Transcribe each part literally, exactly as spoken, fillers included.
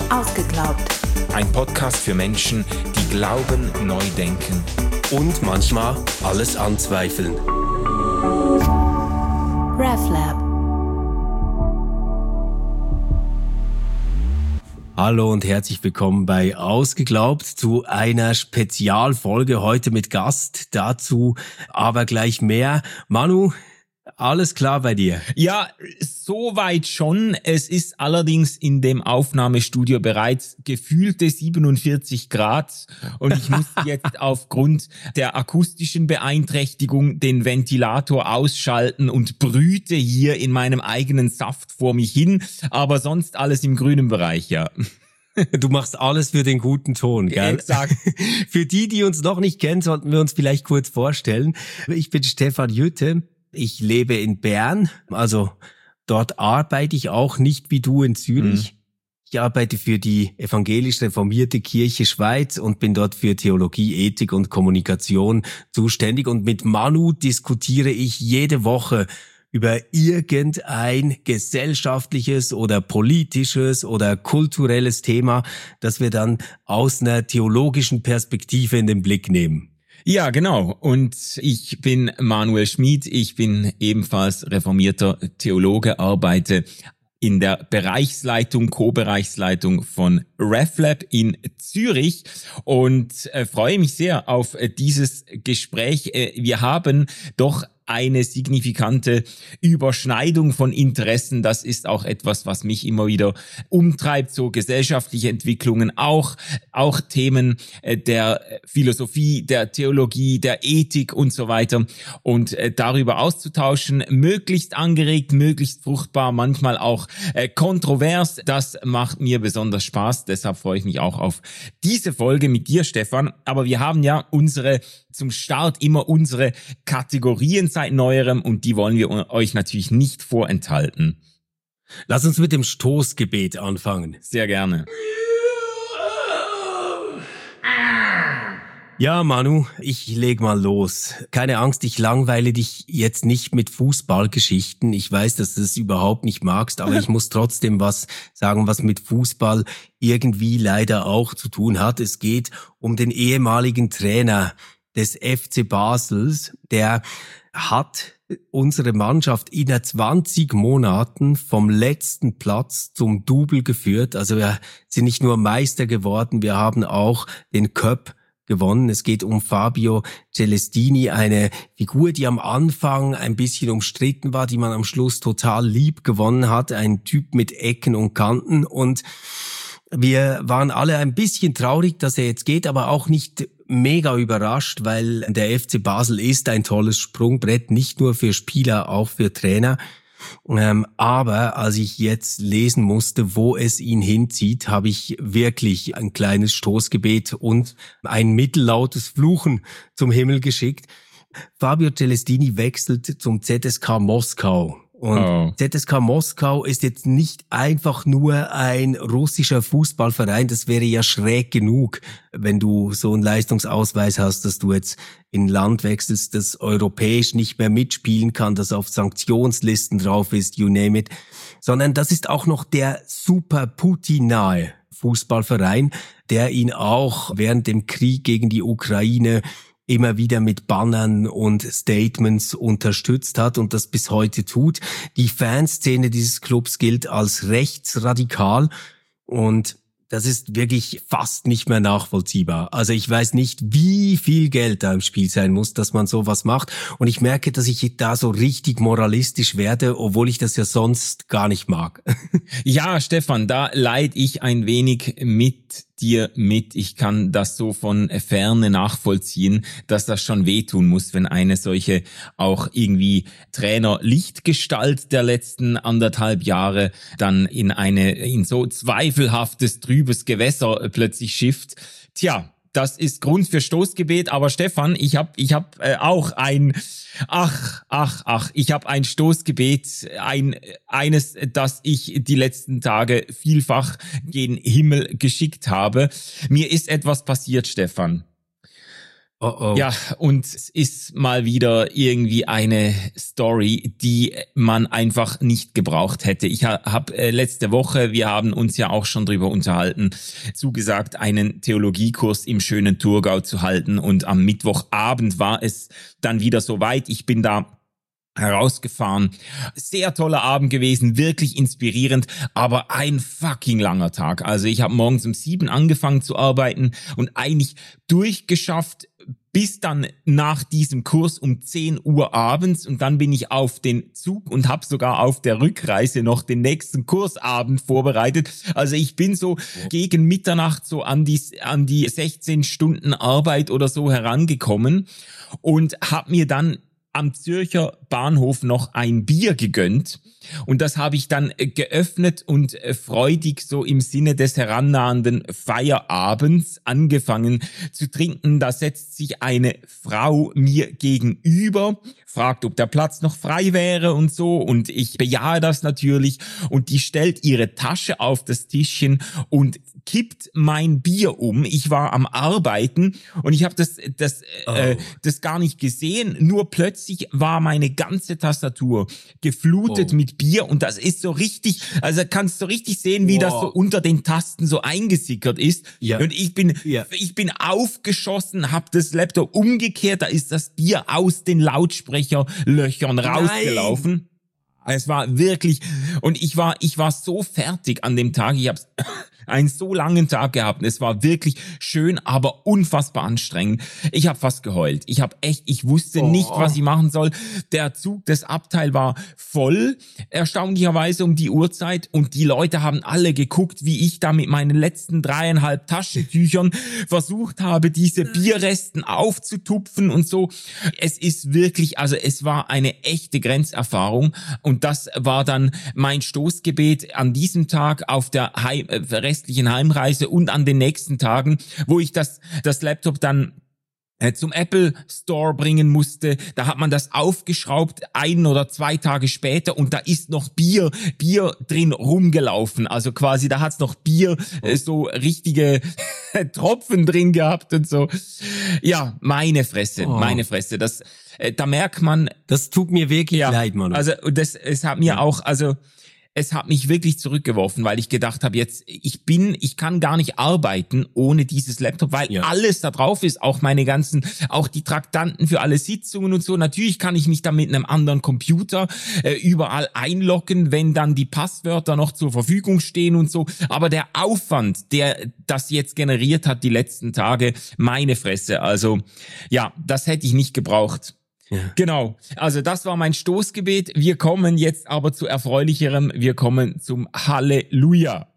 Ausgeglaubt. Ein Podcast für Menschen, die glauben, neu denken und manchmal alles anzweifeln. RefLab. Hallo und herzlich willkommen bei Ausgeglaubt zu einer Spezialfolge heute mit Gast. Dazu aber gleich mehr. Manu, alles klar bei dir? Ja, soweit schon. Es ist allerdings in dem Aufnahmestudio bereits gefühlte siebenundvierzig Grad und ich muss jetzt aufgrund der akustischen Beeinträchtigung den Ventilator ausschalten und brüte hier in meinem eigenen Saft vor mich hin, aber sonst alles im grünen Bereich, ja. Du machst alles für den guten Ton, gell? Exakt. Für die, die uns noch nicht kennen, sollten wir uns vielleicht kurz vorstellen. Ich bin Stefan Jütte. Ich lebe in Bern, also dort arbeite ich auch nicht wie du in Zürich. Mhm. Ich arbeite für die evangelisch reformierte Kirche Schweiz und bin dort für Theologie, Ethik und Kommunikation zuständig. Und mit Manu diskutiere ich jede Woche über irgendein gesellschaftliches oder politisches oder kulturelles Thema, das wir dann aus einer theologischen Perspektive in den Blick nehmen. Ja, genau. Und ich bin Manuel Schmid. Ich bin ebenfalls reformierter Theologe, arbeite in der Bereichsleitung, Co-Bereichsleitung von RefLab in Zürich und äh, freue mich sehr auf äh, dieses Gespräch. Äh, wir haben doch eine signifikante Überschneidung von Interessen. Das ist auch etwas, was mich immer wieder umtreibt, so gesellschaftliche Entwicklungen, auch auch Themen der Philosophie, der Theologie, der Ethik und so weiter. Und darüber auszutauschen, möglichst angeregt, möglichst fruchtbar, manchmal auch kontrovers. Das macht mir besonders Spaß. Deshalb freue ich mich auch auf diese Folge mit dir, Stefan. Aber wir haben ja unsere zum Start immer unsere Kategorien seit Neuerem und die wollen wir euch natürlich nicht vorenthalten. Lass uns mit dem Stoßgebet anfangen. Sehr gerne. Ja, Manu, ich leg mal los. Keine Angst, ich langweile dich jetzt nicht mit Fußballgeschichten. Ich weiß, dass du das überhaupt nicht magst, aber ich muss trotzdem was sagen, was mit Fußball irgendwie leider auch zu tun hat. Es geht um den ehemaligen Trainer des F C Basels, der hat unsere Mannschaft in zwanzig Monaten vom letzten Platz zum Double geführt. Also wir sind nicht nur Meister geworden, wir haben auch den Cup gewonnen. Es geht um Fabio Celestini, eine Figur, die am Anfang ein bisschen umstritten war, die man am Schluss total lieb gewonnen hat. Ein Typ mit Ecken und Kanten und wir waren alle ein bisschen traurig, dass er jetzt geht, aber auch nicht mega überrascht, weil der F C Basel ist ein tolles Sprungbrett, nicht nur für Spieler, auch für Trainer. Ähm, aber als ich jetzt lesen musste, wo es ihn hinzieht, habe ich wirklich ein kleines Stoßgebet und ein mittellautes Fluchen zum Himmel geschickt. Fabio Celestini wechselt zum Z S K Moskau. Und oh. Z S K Moskau ist jetzt nicht einfach nur ein russischer Fußballverein. Das wäre ja schräg genug, wenn du so einen Leistungsausweis hast, dass du jetzt in ein Land wechselst, das europäisch nicht mehr mitspielen kann, das auf Sanktionslisten drauf ist, you name it. Sondern das ist auch noch der super Putin-nahe Fußballverein, der ihn auch während dem Krieg gegen die Ukraine immer wieder mit Bannern und Statements unterstützt hat und das bis heute tut. Die Fanszene dieses Clubs gilt als rechtsradikal und das ist wirklich fast nicht mehr nachvollziehbar. Also ich weiß nicht, wie viel Geld da im Spiel sein muss, dass man sowas macht. Und ich merke, dass ich da so richtig moralistisch werde, obwohl ich das ja sonst gar nicht mag. Ja, Stefan, da leide ich ein wenig mit dir mit. Ich kann das so von Ferne nachvollziehen, dass das schon wehtun muss, wenn eine solche auch irgendwie Trainer-Lichtgestalt der letzten anderthalb Jahre dann in eine, in so zweifelhaftes, trübes Gewässer plötzlich schifft. Tja, das ist Grund für Stoßgebet, aber Stefan, ich habe ich hab, äh, auch ein, ach, ach, ach, ich habe ein Stoßgebet, ein eines, das ich die letzten Tage vielfach gen Himmel geschickt habe. Mir ist etwas passiert, Stefan. Oh oh. Ja, und es ist mal wieder irgendwie eine Story, die man einfach nicht gebraucht hätte. Ich habe äh, letzte Woche, wir haben uns ja auch schon drüber unterhalten, zugesagt, einen Theologiekurs im schönen Thurgau zu halten. Und am Mittwochabend war es dann wieder soweit. Ich bin da herausgefahren. Sehr toller Abend gewesen, wirklich inspirierend, aber ein fucking langer Tag. Also ich habe morgens um sieben angefangen zu arbeiten und eigentlich durchgeschafft bis dann nach diesem Kurs um zehn Uhr abends, und dann bin ich auf den Zug und habe sogar auf der Rückreise noch den nächsten Kursabend vorbereitet. Also ich bin so gegen Mitternacht so an die an die sechzehn Stunden Arbeit oder so herangekommen und habe mir dann am Zürcher Bahnhof noch ein Bier gegönnt, und das habe ich dann geöffnet und freudig so im Sinne des herannahenden Feierabends angefangen zu trinken. Da setzt sich eine Frau mir gegenüber, fragt, ob der Platz noch frei wäre und so, und ich bejahe das natürlich, und die stellt ihre Tasche auf das Tischchen und kippt mein Bier um. Ich war am Arbeiten und ich habe das das oh. äh, das gar nicht gesehen, nur plötzlich war meine ganze Tastatur geflutet oh. mit Bier, und das ist so richtig, also kannst du richtig sehen, wie wow. das so unter den Tasten so eingesickert ist. Ja. Und ich bin ja. ich bin aufgeschossen, habe das Laptop umgekehrt, da ist das Bier aus den Lautsprecherlöchern rausgelaufen. Nein. Es war wirklich, und ich war ich war so fertig an dem Tag. Ich habe einen so langen Tag gehabt. Es war wirklich schön, aber unfassbar anstrengend. Ich habe fast geheult. Ich habe echt, ich wusste oh. nicht, was ich machen soll. Der Zug, das Abteil war voll, erstaunlicherweise um die Uhrzeit, und die Leute haben alle geguckt, wie ich da mit meinen letzten dreieinhalb Taschentüchern versucht habe, diese Bierresten aufzutupfen und so. Es ist wirklich, also es war eine echte Grenzerfahrung, und das war dann mein Stoßgebet an diesem Tag auf der Heim, äh, restlichen Heimreise und an den nächsten Tagen, wo ich das das Laptop dann äh, zum Apple Store bringen musste. Da hat man das aufgeschraubt, ein oder zwei Tage später, und da ist noch Bier Bier drin rumgelaufen. Also quasi, da hat's noch Bier, äh, so richtige Tropfen drin gehabt und so. Ja, meine Fresse, oh. meine Fresse. Das, äh, da merkt man. Das tut mir wirklich ja, leid, Mann. Also das, es hat mir ja. auch, also es hat mich wirklich zurückgeworfen, weil ich gedacht habe, jetzt, ich bin, ich kann gar nicht arbeiten ohne dieses Laptop, weil ja. alles da drauf ist, auch meine ganzen, auch die Traktanten für alle Sitzungen und so. Natürlich kann ich mich da mit einem anderen Computer äh, überall einloggen, wenn dann die Passwörter noch zur Verfügung stehen und so. Aber der Aufwand, der das jetzt generiert hat die letzten Tage, meine Fresse. Also ja, das hätte ich nicht gebraucht. Ja. Genau, also das war mein Stoßgebet. Wir kommen jetzt aber zu erfreulicherem. Wir kommen zum Halleluja.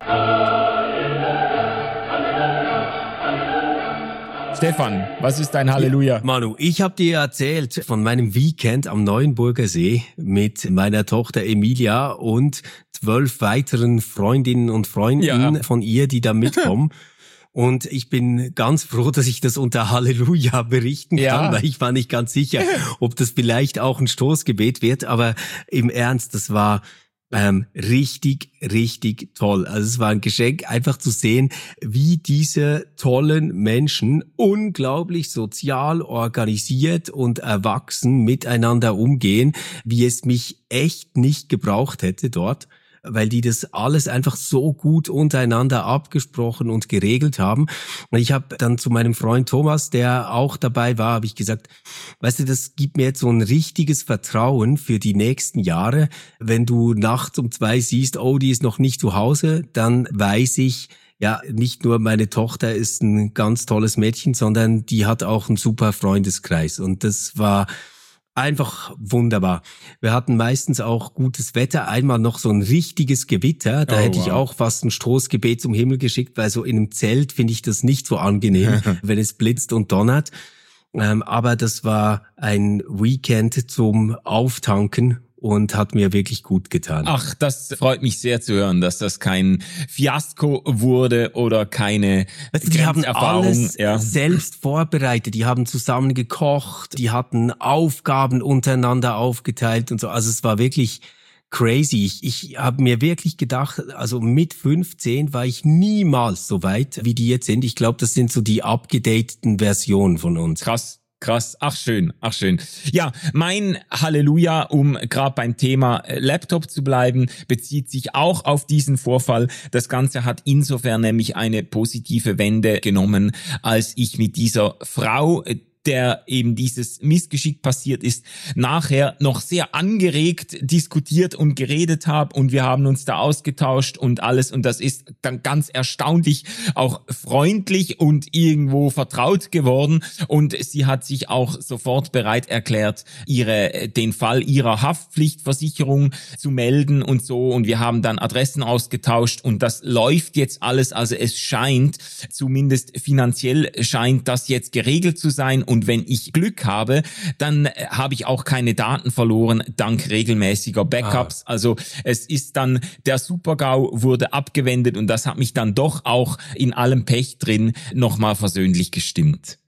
Stefan, was ist dein Halleluja? Ja, Manu, ich habe dir erzählt von meinem Weekend am Neuenburger See mit meiner Tochter Emilia und zwölf weiteren Freundinnen und Freunden ja. von ihr, die da mitkommen. Und ich bin ganz froh, dass ich das unter Halleluja berichten kann, ja. weil ich war nicht ganz sicher, ob das vielleicht auch ein Stoßgebet wird. Aber im Ernst, das war ähm, richtig, richtig toll. Also es war ein Geschenk, einfach zu sehen, wie diese tollen Menschen unglaublich sozial organisiert und erwachsen miteinander umgehen, wie es mich echt nicht gebraucht hätte dort, weil die das alles einfach so gut untereinander abgesprochen und geregelt haben. Und ich habe dann zu meinem Freund Thomas, der auch dabei war, habe ich gesagt, weißt du, das gibt mir jetzt so ein richtiges Vertrauen für die nächsten Jahre. Wenn du nachts um zwei siehst, oh, die ist noch nicht zu Hause, dann weiß ich, ja, nicht nur meine Tochter ist ein ganz tolles Mädchen, sondern die hat auch einen super Freundeskreis. Und das war einfach wunderbar. Wir hatten meistens auch gutes Wetter, einmal noch so ein richtiges Gewitter, da oh, hätte ich wow. auch fast ein Stoßgebet zum Himmel geschickt, weil so in einem Zelt finde ich das nicht so angenehm, wenn es blitzt und donnert. Ähm, aber das war ein Weekend zum Auftanken und hat mir wirklich gut getan. Ach, das freut mich sehr zu hören, dass das kein Fiasko wurde oder keine weißt du, die haben alles ja. selbst vorbereitet, die haben zusammen gekocht, die hatten Aufgaben untereinander aufgeteilt und so. Also es war wirklich crazy. Ich, ich habe mir wirklich gedacht, also mit fünfzehn war ich niemals so weit, wie die jetzt sind. Ich glaube, das sind so die abgedateten Versionen von uns. Krass. Krass, ach schön, ach schön. Ja, mein Halleluja, um gerade beim Thema Laptop zu bleiben, bezieht sich auch auf diesen Vorfall. Das Ganze hat insofern nämlich eine positive Wende genommen, als ich mit dieser Frau, der eben dieses Missgeschick passiert ist, nachher noch sehr angeregt diskutiert und geredet habe und wir haben uns da ausgetauscht und alles und das ist dann ganz erstaunlich auch freundlich und irgendwo vertraut geworden und sie hat sich auch sofort bereit erklärt, ihre den Fall ihrer Haftpflichtversicherung zu melden und so und wir haben dann Adressen ausgetauscht und das läuft jetzt alles, also es scheint, zumindest finanziell scheint das jetzt geregelt zu sein. Und wenn ich Glück habe, dann habe ich auch keine Daten verloren, dank regelmäßiger Backups. Ah. Also es ist dann, der Super-GAU wurde abgewendet und das hat mich dann doch auch in allem Pech drin nochmal versöhnlich gestimmt.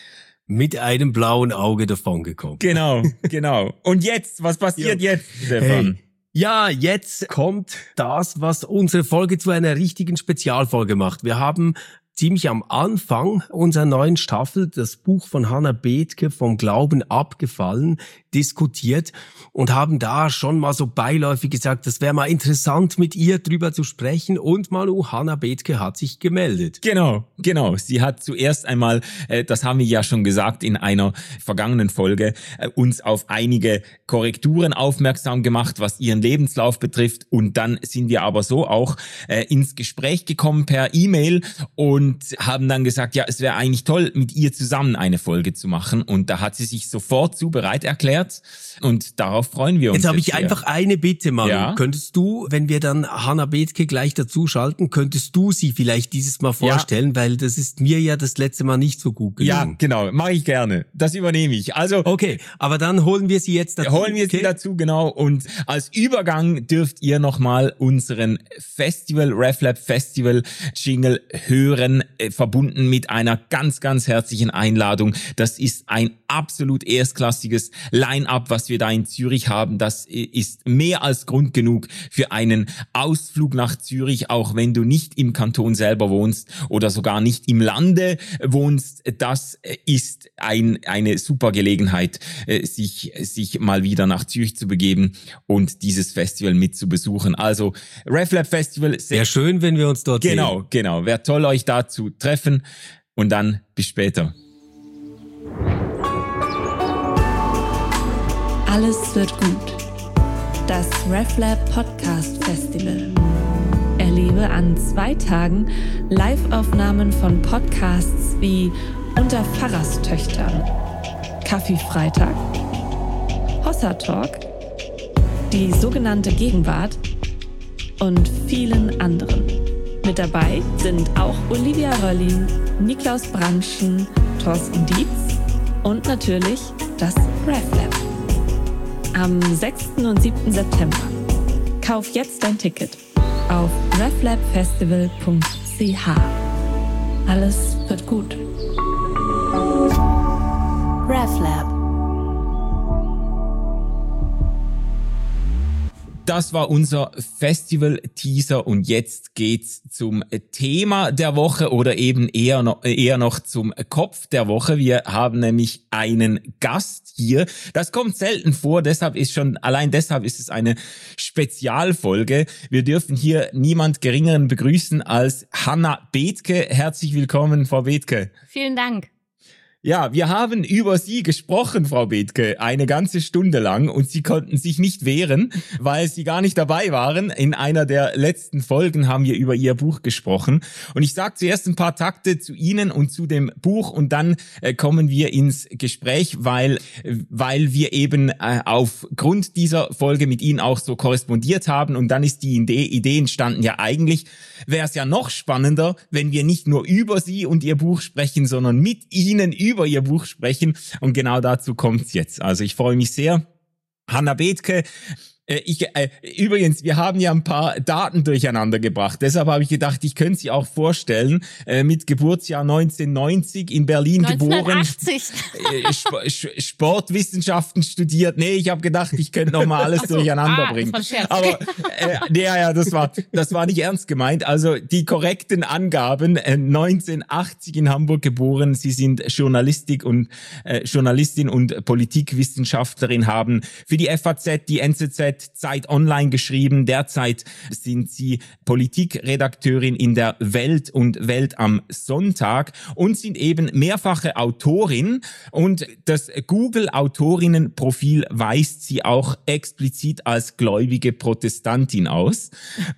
Mit einem blauen Auge davongekommen. Genau, genau. Und jetzt, was passiert ja. jetzt, Stefan? Hey. Ja, jetzt kommt das, was unsere Folge zu einer richtigen Spezialfolge macht. Wir haben ziemlich am Anfang unserer neuen Staffel das Buch von Hannah Bethke vom Glauben abgefallen diskutiert und haben da schon mal so beiläufig gesagt, das wäre mal interessant mit ihr drüber zu sprechen und Manu, Hannah Bethke hat sich gemeldet. Genau, genau. Sie hat zuerst einmal, äh, das haben wir ja schon gesagt in einer vergangenen Folge, äh, uns auf einige Korrekturen aufmerksam gemacht, was ihren Lebenslauf betrifft und dann sind wir aber so auch äh, ins Gespräch gekommen per E-Mail und haben dann gesagt, ja, es wäre eigentlich toll, mit ihr zusammen eine Folge zu machen und da hat sie sich sofort zu bereit erklärt und darauf freuen wir uns. Jetzt habe ich sehr. einfach eine Bitte, Manu. Ja? Könntest du, wenn wir dann Hannah Bethke gleich dazuschalten, könntest du sie vielleicht dieses Mal vorstellen, ja. weil das ist mir ja das letzte Mal nicht so gut gelungen. Ja, genau, mache ich gerne. Das übernehme ich. Also okay, aber dann holen wir sie jetzt dazu. Holen wir okay. sie dazu, genau. Und als Übergang dürft ihr nochmal unseren Festival, RefLab Festival Jingle hören, äh, verbunden mit einer ganz, ganz herzlichen Einladung. Das ist ein absolut erstklassiges Line-up, was wir da in Zürich haben. Das ist mehr als Grund genug für einen Ausflug nach Zürich, auch wenn du nicht im Kanton selber wohnst oder sogar nicht im Lande wohnst. Das ist ein, eine super Gelegenheit, sich, sich mal wieder nach Zürich zu begeben und dieses Festival mit zu besuchen. Also RefLab Festival. Wäre schön, wenn wir uns dort sehen. Genau, genau. Wäre toll, euch da zu treffen und dann bis später. Alles wird gut. Das RefLab Podcast Festival. Erlebe an zwei Tagen Live-Aufnahmen von Podcasts wie Unter Pfarrerstöchtern, Kaffee-Freitag, Hossa Talk, die sogenannte Gegenwart und vielen anderen. Mit dabei sind auch Olivia Röllin, Niklaus Brandschen, Thorsten Dietz und natürlich das RefLab. Am sechsten und siebten September. Kauf jetzt dein Ticket auf reflabfestival punkt c h. Alles wird gut. RefLab. Das war unser Festival-Teaser und jetzt geht's zum Thema der Woche oder eben eher noch, eher noch zum Kopf der Woche. Wir haben nämlich einen Gast hier. Das kommt selten vor, deshalb ist schon, allein deshalb ist es eine Spezialfolge. Wir dürfen hier niemand Geringeren begrüßen als Hannah Bethke. Herzlich willkommen, Frau Bethke. Vielen Dank. Ja, wir haben über Sie gesprochen, Frau Bethke, eine ganze Stunde lang und Sie konnten sich nicht wehren, weil Sie gar nicht dabei waren. In einer der letzten Folgen haben wir über Ihr Buch gesprochen und ich sage zuerst ein paar Takte zu Ihnen und zu dem Buch und dann äh, kommen wir ins Gespräch, weil weil wir eben äh, aufgrund dieser Folge mit Ihnen auch so korrespondiert haben und dann ist die Idee, Idee entstanden, ja eigentlich wäre es ja noch spannender, wenn wir nicht nur über Sie und Ihr Buch sprechen, sondern mit Ihnen über über Ihr Buch sprechen und genau dazu kommt's jetzt. Also ich freue mich sehr. Hannah Bethke Ich, äh, übrigens, wir haben ja ein paar Daten durcheinander gebracht. Deshalb habe ich gedacht, ich könnte sie auch vorstellen. Äh, mit Geburtsjahr neunzehnhundertneunzig in Berlin neunzehnhundertachtzig. geboren. Äh, Sp- Sp- Sportwissenschaften studiert. Nee, ich habe gedacht, ich könnte noch mal alles so, durcheinander ah, bringen. Das war ein Scherz. Aber äh, ja, ja, das war das war nicht ernst gemeint. Also die korrekten Angaben: äh, neunzehnhundertachtzig in Hamburg geboren. Sie sind Journalistik und äh, Journalistin und Politikwissenschaftlerin, haben für die F A Z, die N Z Z, Zeit Online geschrieben. Derzeit sind sie Politikredakteurin in der Welt und Welt am Sonntag und sind eben mehrfache Autorin. Und das Google-Autorinnenprofil weist sie auch explizit als gläubige Protestantin aus.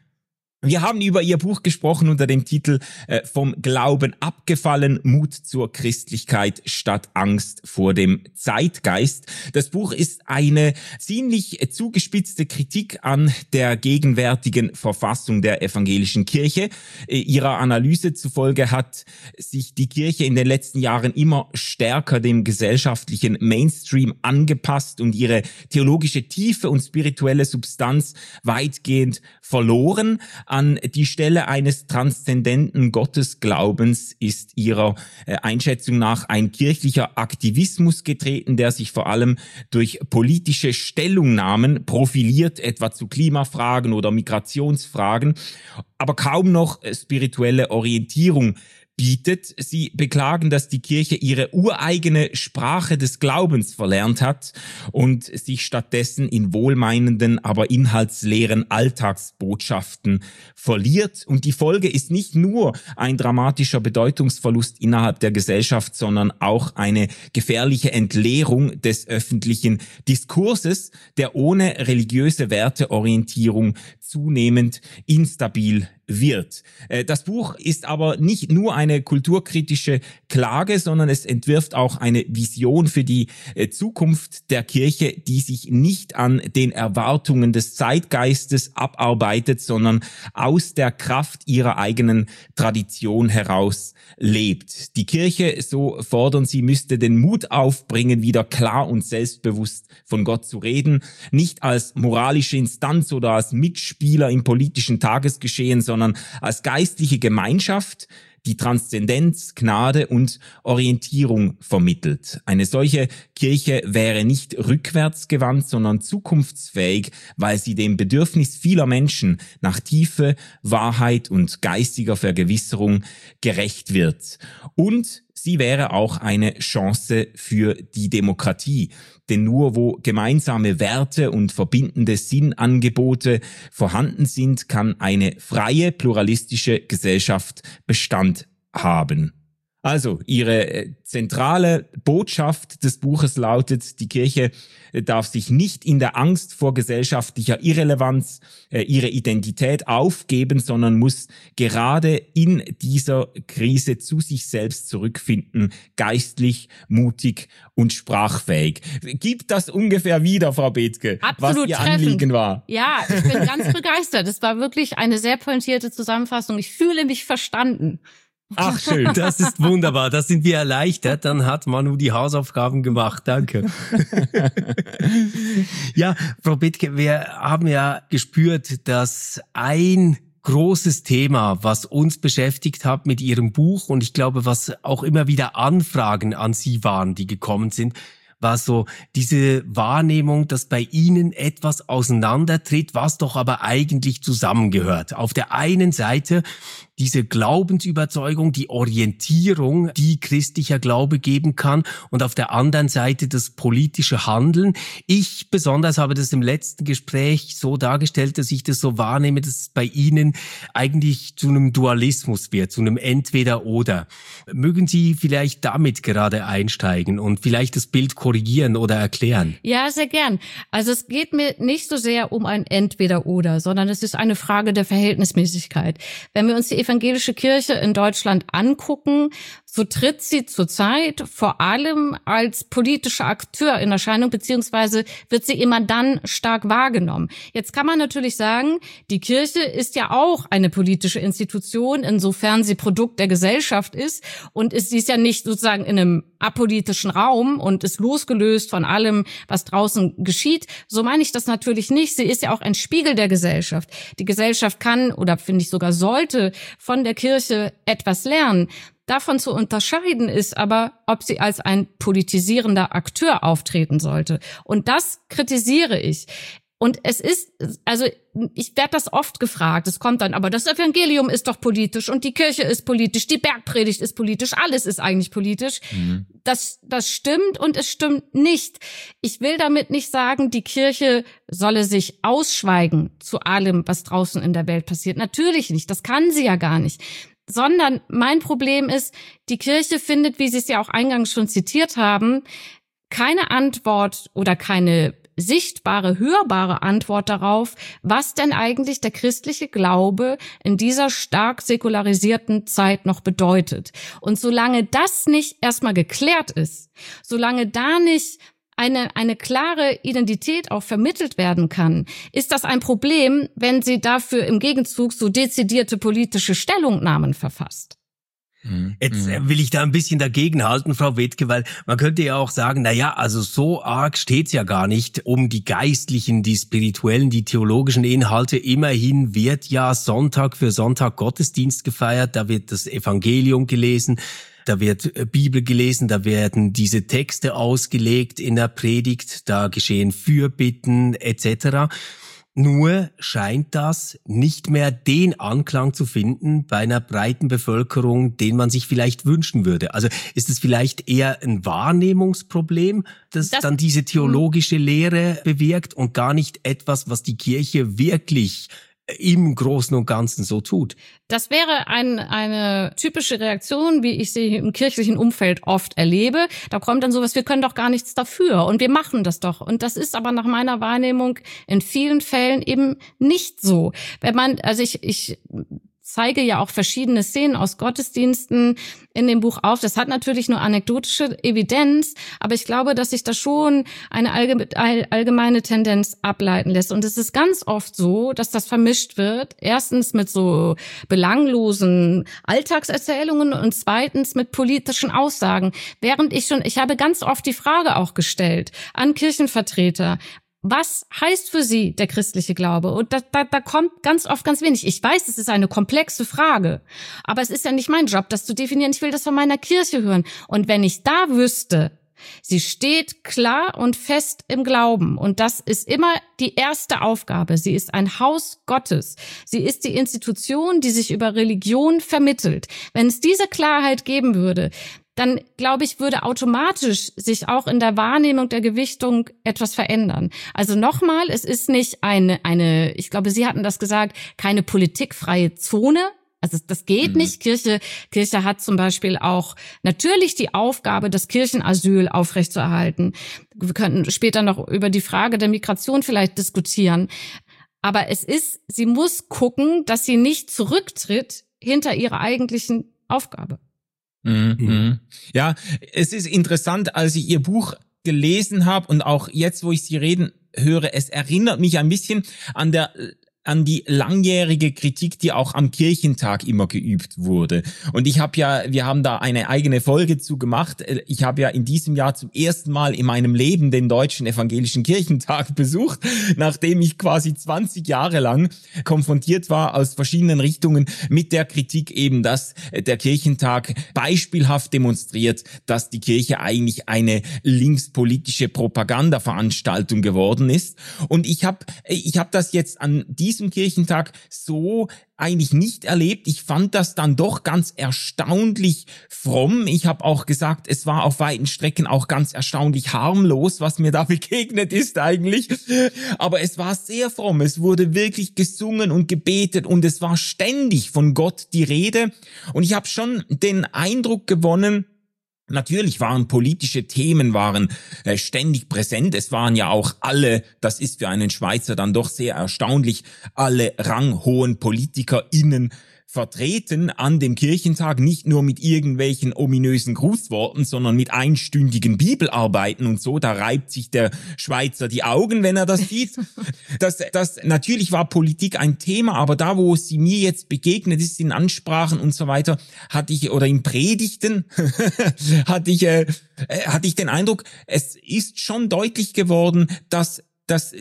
Wir haben über ihr Buch gesprochen unter dem Titel äh, Vom Glauben abgefallen, Mut zur Christlichkeit statt Angst vor dem Zeitgeist. Das Buch ist eine ziemlich zugespitzte Kritik an der gegenwärtigen Verfassung der evangelischen Kirche. Äh, ihrer Analyse zufolge hat sich die Kirche in den letzten Jahren immer stärker dem gesellschaftlichen Mainstream angepasst und ihre theologische Tiefe und spirituelle Substanz weitgehend verloren. An die Stelle eines transzendenten Gottesglaubens ist ihrer Einschätzung nach ein kirchlicher Aktivismus getreten, der sich vor allem durch politische Stellungnahmen profiliert, etwa zu Klimafragen oder Migrationsfragen, aber kaum noch spirituelle Orientierung bietet. Sie beklagen, dass die Kirche ihre ureigene Sprache des Glaubens verlernt hat und sich stattdessen in wohlmeinenden, aber inhaltsleeren Alltagsbotschaften verliert. Und die Folge ist nicht nur ein dramatischer Bedeutungsverlust innerhalb der Gesellschaft, sondern auch eine gefährliche Entleerung des öffentlichen Diskurses, der ohne religiöse Werteorientierung zunehmend instabil wird. Das Buch ist aber nicht nur eine kulturkritische Klage, sondern es entwirft auch eine Vision für die Zukunft der Kirche, die sich nicht an den Erwartungen des Zeitgeistes abarbeitet, sondern aus der Kraft ihrer eigenen Tradition heraus lebt. Die Kirche, so fordern sie, müsste den Mut aufbringen, wieder klar und selbstbewusst von Gott zu reden, nicht als moralische Instanz oder als Mitspieler im politischen Tagesgeschehen, sondern als geistliche Gemeinschaft, die Transzendenz, Gnade und Orientierung vermittelt. Eine solche Kirche wäre nicht rückwärtsgewandt, sondern zukunftsfähig, weil sie dem Bedürfnis vieler Menschen nach Tiefe, Wahrheit und geistiger Vergewisserung gerecht wird. Und sie wäre auch eine Chance für die Demokratie. Denn nur wo gemeinsame Werte und verbindende Sinnangebote vorhanden sind, kann eine freie, pluralistische Gesellschaft Bestand haben. Also, ihre zentrale Botschaft des Buches lautet: Die Kirche darf sich nicht in der Angst vor gesellschaftlicher Irrelevanz äh, ihre Identität aufgeben, sondern muss gerade in dieser Krise zu sich selbst zurückfinden, geistlich, mutig und sprachfähig. Gibt das ungefähr wieder, Frau Bethke, Absolut was Ihr treffend. Anliegen war? Ja, ich bin ganz begeistert. Es war wirklich eine sehr pointierte Zusammenfassung. Ich fühle mich verstanden. Ach schön, das ist wunderbar. Das sind wir erleichtert. Dann hat Manu die Hausaufgaben gemacht. Danke. Ja, Frau Bethke, wir haben ja gespürt, dass ein großes Thema, was uns beschäftigt hat mit Ihrem Buch und ich glaube, was auch immer wieder Anfragen an Sie waren, die gekommen sind, war so diese Wahrnehmung, dass bei Ihnen etwas auseinandertritt, was doch aber eigentlich zusammengehört. Auf der einen Seite diese Glaubensüberzeugung, die Orientierung, die christlicher Glaube geben kann, und auf der anderen Seite das politische Handeln. Ich besonders habe das im letzten Gespräch so dargestellt, dass ich das so wahrnehme, dass es bei Ihnen eigentlich zu einem Dualismus wird, zu einem Entweder-Oder. Mögen Sie vielleicht damit gerade einsteigen und vielleicht das Bild korrigieren oder erklären? Ja, sehr gern. Also es geht mir nicht so sehr um ein Entweder-Oder, sondern es ist eine Frage der Verhältnismäßigkeit. Wenn wir uns die evangelische Kirche in Deutschland angucken, so tritt sie zurzeit vor allem als politischer Akteur in Erscheinung, beziehungsweise wird sie immer dann stark wahrgenommen. Jetzt kann man natürlich sagen, die Kirche ist ja auch eine politische Institution, insofern sie Produkt der Gesellschaft ist und ist, sie ist ja nicht sozusagen in einem apolitischen Raum und ist losgelöst von allem, was draußen geschieht. So meine ich das natürlich nicht. Sie ist ja auch ein Spiegel der Gesellschaft. Die Gesellschaft kann oder finde ich sogar sollte von der Kirche etwas lernen. Davon zu unterscheiden ist aber, ob sie als ein politisierender Akteur auftreten sollte. Und das kritisiere ich. Und es ist, also ich werde das oft gefragt, es kommt dann, aber das Evangelium ist doch politisch und die Kirche ist politisch, die Bergpredigt ist politisch, alles ist eigentlich politisch. Mhm. Das, das stimmt und es stimmt nicht. Ich will damit nicht sagen, die Kirche solle sich ausschweigen zu allem, was draußen in der Welt passiert. Natürlich nicht, das kann sie ja gar nicht. Sondern mein Problem ist, die Kirche findet, wie Sie es ja auch eingangs schon zitiert haben, keine Antwort oder keine sichtbare, hörbare Antwort darauf, was denn eigentlich der christliche Glaube in dieser stark säkularisierten Zeit noch bedeutet. Und solange das nicht erstmal geklärt ist, solange da nicht eine eine klare Identität auch vermittelt werden kann, ist das ein Problem, wenn sie dafür im Gegenzug so dezidierte politische Stellungnahmen verfasst. Jetzt will ich da ein bisschen dagegenhalten, Frau Wethke, weil man könnte ja auch sagen, na ja, also so arg steht's ja gar nicht um die geistlichen, die spirituellen, die theologischen Inhalte. Immerhin wird ja Sonntag für Sonntag Gottesdienst gefeiert, da wird das Evangelium gelesen, da wird Bibel gelesen, da werden diese Texte ausgelegt in der Predigt, da geschehen Fürbitten et cetera. Nur scheint das nicht mehr den Anklang zu finden bei einer breiten Bevölkerung, den man sich vielleicht wünschen würde. Also ist es vielleicht eher ein Wahrnehmungsproblem, das, das dann diese theologische Lehre bewirkt und gar nicht etwas, was die Kirche wirklich im Großen und Ganzen so tut? Das wäre ein, eine typische Reaktion, wie ich sie im kirchlichen Umfeld oft erlebe. Da kommt dann sowas, wir können doch gar nichts dafür und wir machen das doch. Und das ist aber nach meiner Wahrnehmung in vielen Fällen eben nicht so. Wenn man, also ich, ich zeige ja auch verschiedene Szenen aus Gottesdiensten in dem Buch auf. Das hat natürlich nur anekdotische Evidenz, aber ich glaube, dass sich da schon eine allgemeine Tendenz ableiten lässt. Und es ist ganz oft so, dass das vermischt wird. Erstens mit so belanglosen Alltagserzählungen und zweitens mit politischen Aussagen. Während ich schon, ich habe ganz oft die Frage auch gestellt an Kirchenvertreter, was heißt für Sie der christliche Glaube? Und da, da, da kommt ganz oft ganz wenig. Ich weiß, es ist eine komplexe Frage, aber es ist ja nicht mein Job, das zu definieren. Ich will das von meiner Kirche hören. Und wenn ich da wüsste, sie steht klar und fest im Glauben und das ist immer die erste Aufgabe. Sie ist ein Haus Gottes. Sie ist die Institution, die sich über Religion vermittelt. Wenn es diese Klarheit geben würde, dann, glaube ich, würde automatisch sich auch in der Wahrnehmung der Gewichtung etwas verändern. Also nochmal, es ist nicht eine, eine, ich glaube, Sie hatten das gesagt, keine politikfreie Zone. Also das geht mhm. nicht. Kirche, Kirche hat zum Beispiel auch natürlich die Aufgabe, das Kirchenasyl aufrechtzuerhalten. Wir könnten später noch über die Frage der Migration vielleicht diskutieren. Aber es ist, sie muss gucken, dass sie nicht zurücktritt hinter ihrer eigentlichen Aufgabe. Mhm. Ja, es ist interessant, als ich Ihr Buch gelesen habe und auch jetzt, wo ich Sie reden höre, es erinnert mich ein bisschen an der an die langjährige Kritik, die auch am Kirchentag immer geübt wurde. Und ich habe ja, wir haben da eine eigene Folge zu gemacht. Ich habe ja in diesem Jahr zum ersten Mal in meinem Leben den Deutschen Evangelischen Kirchentag besucht, nachdem ich quasi zwanzig Jahre lang konfrontiert war aus verschiedenen Richtungen mit der Kritik eben, dass der Kirchentag beispielhaft demonstriert, dass die Kirche eigentlich eine linkspolitische Propagandaveranstaltung geworden ist. Und ich habe ich habe das jetzt an diesem Kirchentag so eigentlich nicht erlebt. Ich fand das dann doch ganz erstaunlich fromm. Ich habe auch gesagt, es war auf weiten Strecken auch ganz erstaunlich harmlos, was mir da begegnet ist eigentlich. Aber es war sehr fromm. Es wurde wirklich gesungen und gebetet und es war ständig von Gott die Rede. Und ich habe schon den Eindruck gewonnen, natürlich waren politische Themen waren äh, ständig präsent. Es waren ja auch alle, das ist für einen Schweizer dann doch sehr erstaunlich, alle ranghohen PolitikerInnen vertreten an dem Kirchentag, nicht nur mit irgendwelchen ominösen Grußworten, sondern mit einstündigen Bibelarbeiten und so. Da reibt sich der Schweizer die Augen, wenn er das sieht. Das, das, natürlich war Politik ein Thema, aber da, wo sie mir jetzt begegnet ist, in Ansprachen und so weiter, hatte ich, oder in Predigten, hatte ich, äh, hatte ich den Eindruck, es ist schon deutlich geworden, dass, dass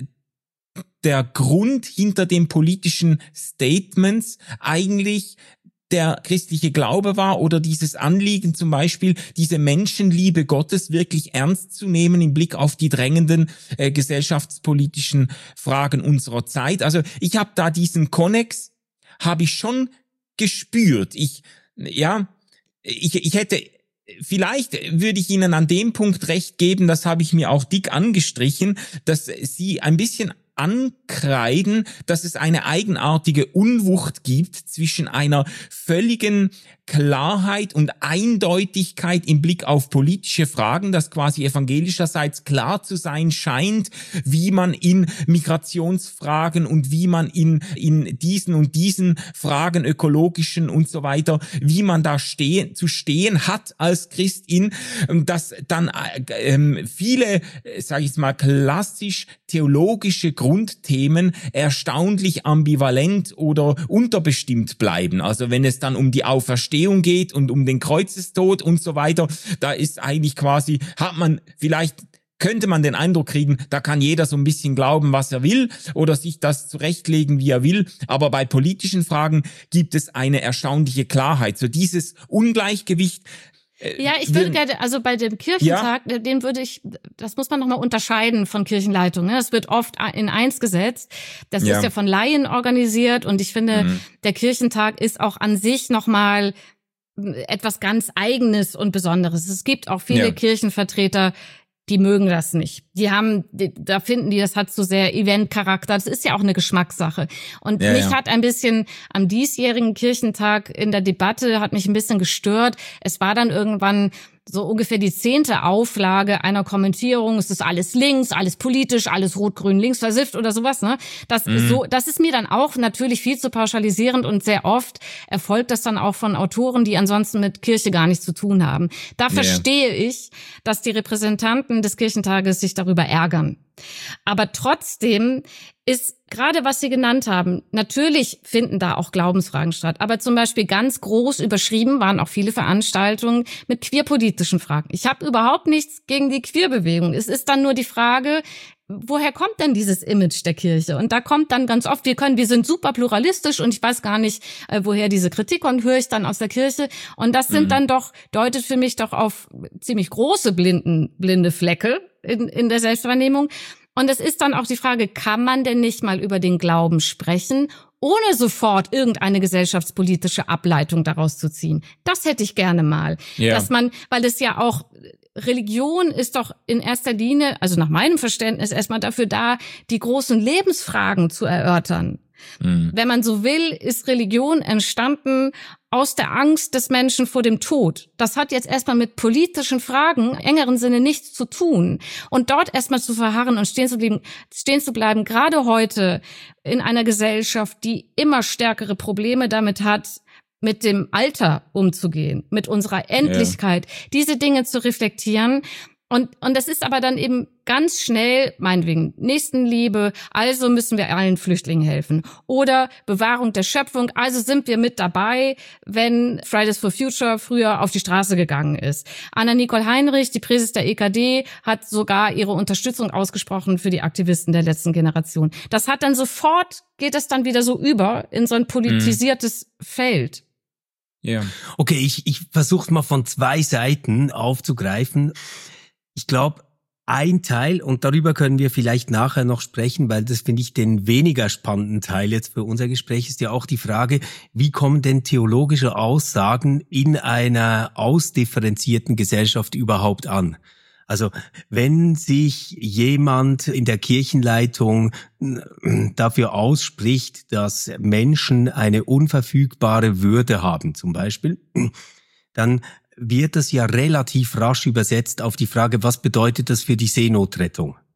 der Grund hinter den politischen Statements eigentlich der christliche Glaube war oder dieses Anliegen zum Beispiel, diese Menschenliebe Gottes wirklich ernst zu nehmen im Blick auf die drängenden äh, gesellschaftspolitischen Fragen unserer Zeit. Also ich habe da diesen Konnex, habe ich schon gespürt. Ich, ja, ich, ich hätte, vielleicht würde ich Ihnen an dem Punkt recht geben, das habe ich mir auch dick angestrichen, dass Sie ein bisschen ankreiden, dass es eine eigenartige Unwucht gibt zwischen einer völligen Klarheit und Eindeutigkeit im Blick auf politische Fragen, dass quasi evangelischerseits klar zu sein scheint, wie man in Migrationsfragen und wie man in in diesen und diesen Fragen ökologischen und so weiter, wie man da stehen zu stehen hat als Christin, dass dann äh, viele, sage ich jetzt mal, klassisch theologische Grundthemen erstaunlich ambivalent oder unterbestimmt bleiben. Also wenn es dann um die Auferstehung geht und um den Kreuzestod und so weiter, da ist eigentlich quasi, hat man vielleicht, könnte man den Eindruck kriegen, da kann jeder so ein bisschen glauben, was er will oder sich das zurechtlegen, wie er will, aber bei politischen Fragen gibt es eine erstaunliche Klarheit. So dieses Ungleichgewicht. Ja, ich würde gerne, also bei dem Kirchentag, ja, den würde ich, das muss man nochmal unterscheiden von Kirchenleitung. Das wird oft in eins gesetzt. Das ja. ist ja von Laien organisiert und ich finde, mhm. der Kirchentag ist auch an sich nochmal etwas ganz Eigenes und Besonderes. Es gibt auch viele ja. Kirchenvertreter, die mögen das nicht. Die haben, die, da finden die, das hat so sehr Eventcharakter. Das ist ja auch eine Geschmackssache. Und ja, mich ja. hat ein bisschen am diesjährigen Kirchentag in der Debatte, hat mich ein bisschen gestört. Es war dann irgendwann so ungefähr die zehnte Auflage einer Kommentierung. Es ist alles links, alles politisch, alles rot-grün links versifft oder sowas, ne? Das mhm. so, das ist mir dann auch natürlich viel zu pauschalisierend und sehr oft erfolgt das dann auch von Autoren, die ansonsten mit Kirche gar nichts zu tun haben. Da nee. verstehe ich, dass die Repräsentanten des Kirchentages sich darüber ärgern. Aber trotzdem ist gerade, was Sie genannt haben, natürlich finden da auch Glaubensfragen statt. Aber zum Beispiel ganz groß überschrieben waren auch viele Veranstaltungen mit queerpolitischen Fragen. Ich habe überhaupt nichts gegen die Queerbewegung. Es ist dann nur die Frage, woher kommt denn dieses Image der Kirche? Und da kommt dann ganz oft, wir können, wir sind super pluralistisch und ich weiß gar nicht, äh, woher diese Kritik kommt, höre ich dann aus der Kirche. Und das sind mhm. dann doch, deutet für mich doch auf ziemlich große blinden, blinde Flecke in, in der Selbstwahrnehmung. Und es ist dann auch die Frage, kann man denn nicht mal über den Glauben sprechen, ohne sofort irgendeine gesellschaftspolitische Ableitung daraus zu ziehen? Das hätte ich gerne mal. Ja. Dass man, weil es ja auch, Religion ist doch in erster Linie, also nach meinem Verständnis, erstmal dafür da, die großen Lebensfragen zu erörtern. Mhm. Wenn man so will, ist Religion entstanden aus der Angst des Menschen vor dem Tod. Das hat jetzt erstmal mit politischen Fragen im engeren Sinne nichts zu tun. Und dort erstmal zu verharren und stehen zu bleiben, stehen zu bleiben, gerade heute in einer Gesellschaft, die immer stärkere Probleme damit hat, mit dem Alter umzugehen, mit unserer Endlichkeit, ja. diese Dinge zu reflektieren. Und, und das ist aber dann eben ganz schnell, meinetwegen, Nächstenliebe, also müssen wir allen Flüchtlingen helfen. Oder Bewahrung der Schöpfung, also sind wir mit dabei, wenn Fridays for Future früher auf die Straße gegangen ist. Anna-Nicole Heinrich, die Präses der E K D, hat sogar ihre Unterstützung ausgesprochen für die Aktivisten der letzten Generation. Das hat dann sofort, geht es dann wieder so über in so ein politisiertes mhm. Feld. Ja. Okay, ich, ich versuche mal von zwei Seiten aufzugreifen. Ich glaube, ein Teil, und darüber können wir vielleicht nachher noch sprechen, weil das finde ich den weniger spannenden Teil jetzt für unser Gespräch, ist ja auch die Frage, wie kommen denn theologische Aussagen in einer ausdifferenzierten Gesellschaft überhaupt an? Also wenn sich jemand in der Kirchenleitung dafür ausspricht, dass Menschen eine unverfügbare Würde haben zum Beispiel, dann wird das ja relativ rasch übersetzt auf die Frage, was bedeutet das für die Seenotrettung?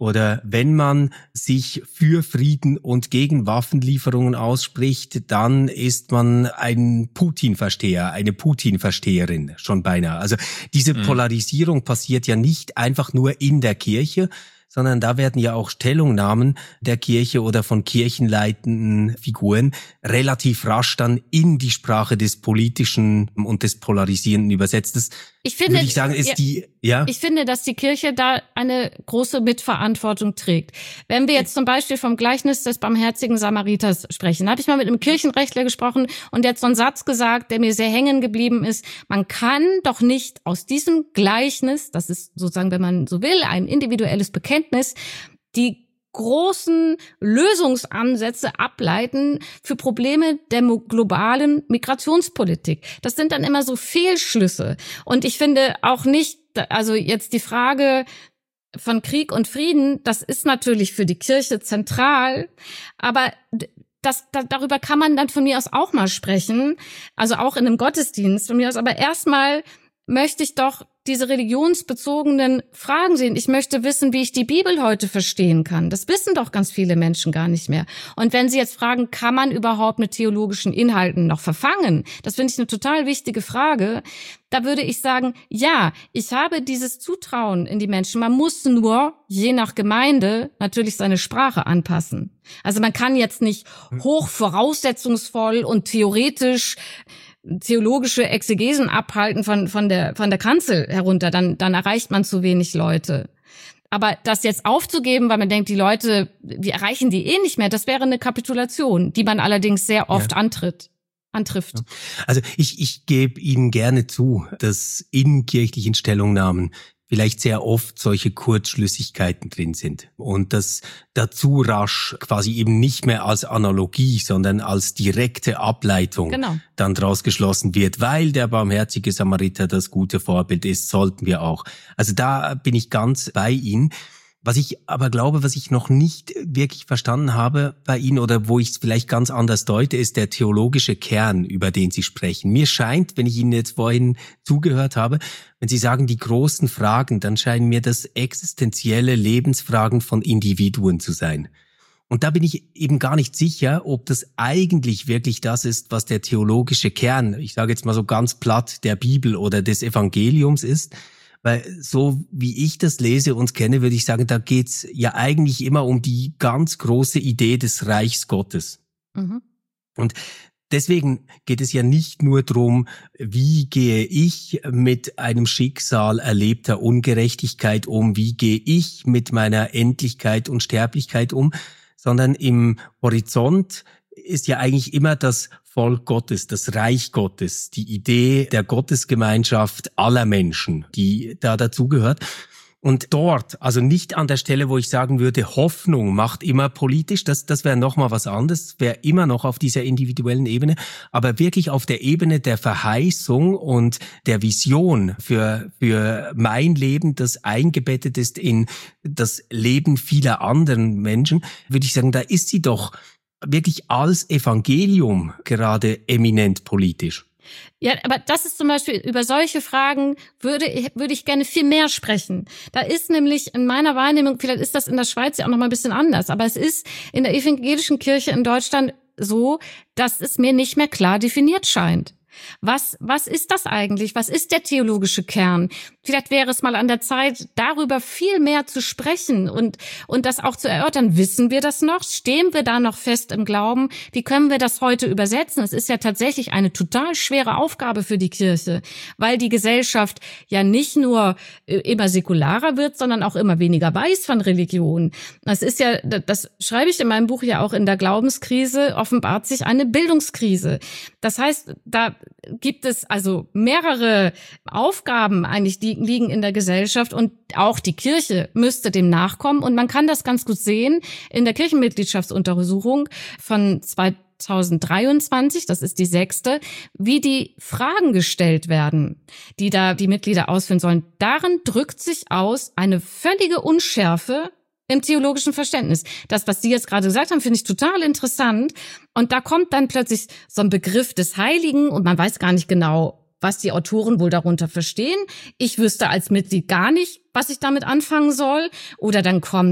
oder wenn man sich für Frieden und gegen Waffenlieferungen ausspricht, dann ist man ein Putin-Versteher, eine Putin-Versteherin schon beinahe. Also diese mhm. Polarisierung passiert ja nicht einfach nur in der Kirche, sondern da werden ja auch Stellungnahmen der Kirche oder von kirchenleitenden Figuren relativ rasch dann in die Sprache des Politischen und des Polarisierenden übersetzt. Das ich finde, würde ich sagen, ist ja, die, ja. Ich finde, dass die Kirche da eine große Mitverantwortung trägt. Wenn wir jetzt zum Beispiel vom Gleichnis des barmherzigen Samariters sprechen, habe ich mal mit einem Kirchenrechtler gesprochen und der hat so einen Satz gesagt, der mir sehr hängen geblieben ist. Man kann doch nicht aus diesem Gleichnis, das ist sozusagen, wenn man so will, ein individuelles Bekenntnis, die großen Lösungsansätze ableiten für Probleme der globalen Migrationspolitik. Das sind dann immer so Fehlschlüsse. Und ich finde auch nicht, also jetzt die Frage von Krieg und Frieden, das ist natürlich für die Kirche zentral, aber das, da, darüber kann man dann von mir aus auch mal sprechen, also auch in einem Gottesdienst von mir aus, aber erstmal möchte ich doch diese religionsbezogenen Fragen sehen. Ich möchte wissen, wie ich die Bibel heute verstehen kann. Das wissen doch ganz viele Menschen gar nicht mehr. Und wenn Sie jetzt fragen, kann man überhaupt mit theologischen Inhalten noch verfangen? Das finde ich eine total wichtige Frage. Da würde ich sagen, ja, ich habe dieses Zutrauen in die Menschen. Man muss nur, je nach Gemeinde, natürlich seine Sprache anpassen. Also man kann jetzt nicht hoch voraussetzungsvoll und theoretisch theologische Exegesen abhalten von von der von der Kanzel herunter, dann dann erreicht man zu wenig Leute. Aber das jetzt aufzugeben, weil man denkt, die Leute, wir erreichen die eh nicht mehr, das wäre eine Kapitulation, die man allerdings sehr oft ja. antritt, antrifft. Also ich ich gebe Ihnen gerne zu, dass in kirchlichen Stellungnahmen vielleicht sehr oft solche Kurzschlüssigkeiten drin sind und dass dazu rasch quasi eben nicht mehr als Analogie, sondern als direkte Ableitung genau. dann daraus geschlossen wird, weil der barmherzige Samariter das gute Vorbild ist, sollten wir auch. Also da bin ich ganz bei Ihnen. Was ich aber glaube, was ich noch nicht wirklich verstanden habe bei Ihnen oder wo ich es vielleicht ganz anders deute, ist der theologische Kern, über den Sie sprechen. Mir scheint, wenn ich Ihnen jetzt vorhin zugehört habe, wenn Sie sagen, die großen Fragen, dann scheinen mir das existenzielle Lebensfragen von Individuen zu sein. Und da bin ich eben gar nicht sicher, ob das eigentlich wirklich das ist, was der theologische Kern, ich sage jetzt mal so ganz platt, der Bibel oder des Evangeliums ist. Weil so wie ich das lese und kenne, würde ich sagen, da geht's ja eigentlich immer um die ganz große Idee des Reichs Gottes. Mhm. Und deswegen geht es ja nicht nur darum, wie gehe ich mit einem Schicksal erlebter Ungerechtigkeit um, wie gehe ich mit meiner Endlichkeit und Sterblichkeit um, sondern im Horizont ist ja eigentlich immer das Volk Gottes, das Reich Gottes, die Idee der Gottesgemeinschaft aller Menschen, die da dazugehört. Und dort, also nicht an der Stelle, wo ich sagen würde, Hoffnung macht immer politisch, das, das wäre nochmal was anderes, wäre immer noch auf dieser individuellen Ebene, aber wirklich auf der Ebene der Verheißung und der Vision für, für mein Leben, das eingebettet ist in das Leben vieler anderen Menschen, würde ich sagen, da ist sie doch wirklich als Evangelium gerade eminent politisch. Ja, aber das ist zum Beispiel, über solche Fragen würde ich, würde ich gerne viel mehr sprechen. Da ist nämlich in meiner Wahrnehmung, vielleicht ist das in der Schweiz ja auch noch mal ein bisschen anders, aber es ist in der evangelischen Kirche in Deutschland so, dass es mir nicht mehr klar definiert scheint. Was, was ist das eigentlich? Was ist der theologische Kern? Vielleicht wäre es mal an der Zeit, darüber viel mehr zu sprechen und, und das auch zu erörtern. Wissen wir das noch? Stehen wir da noch fest im Glauben? Wie können wir das heute übersetzen? Es ist ja tatsächlich eine total schwere Aufgabe für die Kirche, weil die Gesellschaft ja nicht nur immer säkularer wird, sondern auch immer weniger weiß von Religion. Das ist ja, das schreibe ich in meinem Buch ja auch, in der Glaubenskrise offenbart sich eine Bildungskrise. Das heißt, da gibt es also mehrere Aufgaben eigentlich, die liegen in der Gesellschaft und auch die Kirche müsste dem nachkommen. Und man kann das ganz gut sehen in der Kirchenmitgliedschaftsuntersuchung von zweitausenddreiundzwanzig, das ist die sechste, wie die Fragen gestellt werden, die da die Mitglieder ausführen sollen. Darin drückt sich aus eine völlige Unschärfe im theologischen Verständnis. Das, was Sie jetzt gerade gesagt haben, finde ich total interessant. Und da kommt dann plötzlich so ein Begriff des Heiligen und man weiß gar nicht genau, was die Autoren wohl darunter verstehen. Ich wüsste als Mitglied gar nicht, was ich damit anfangen soll. Oder dann kommt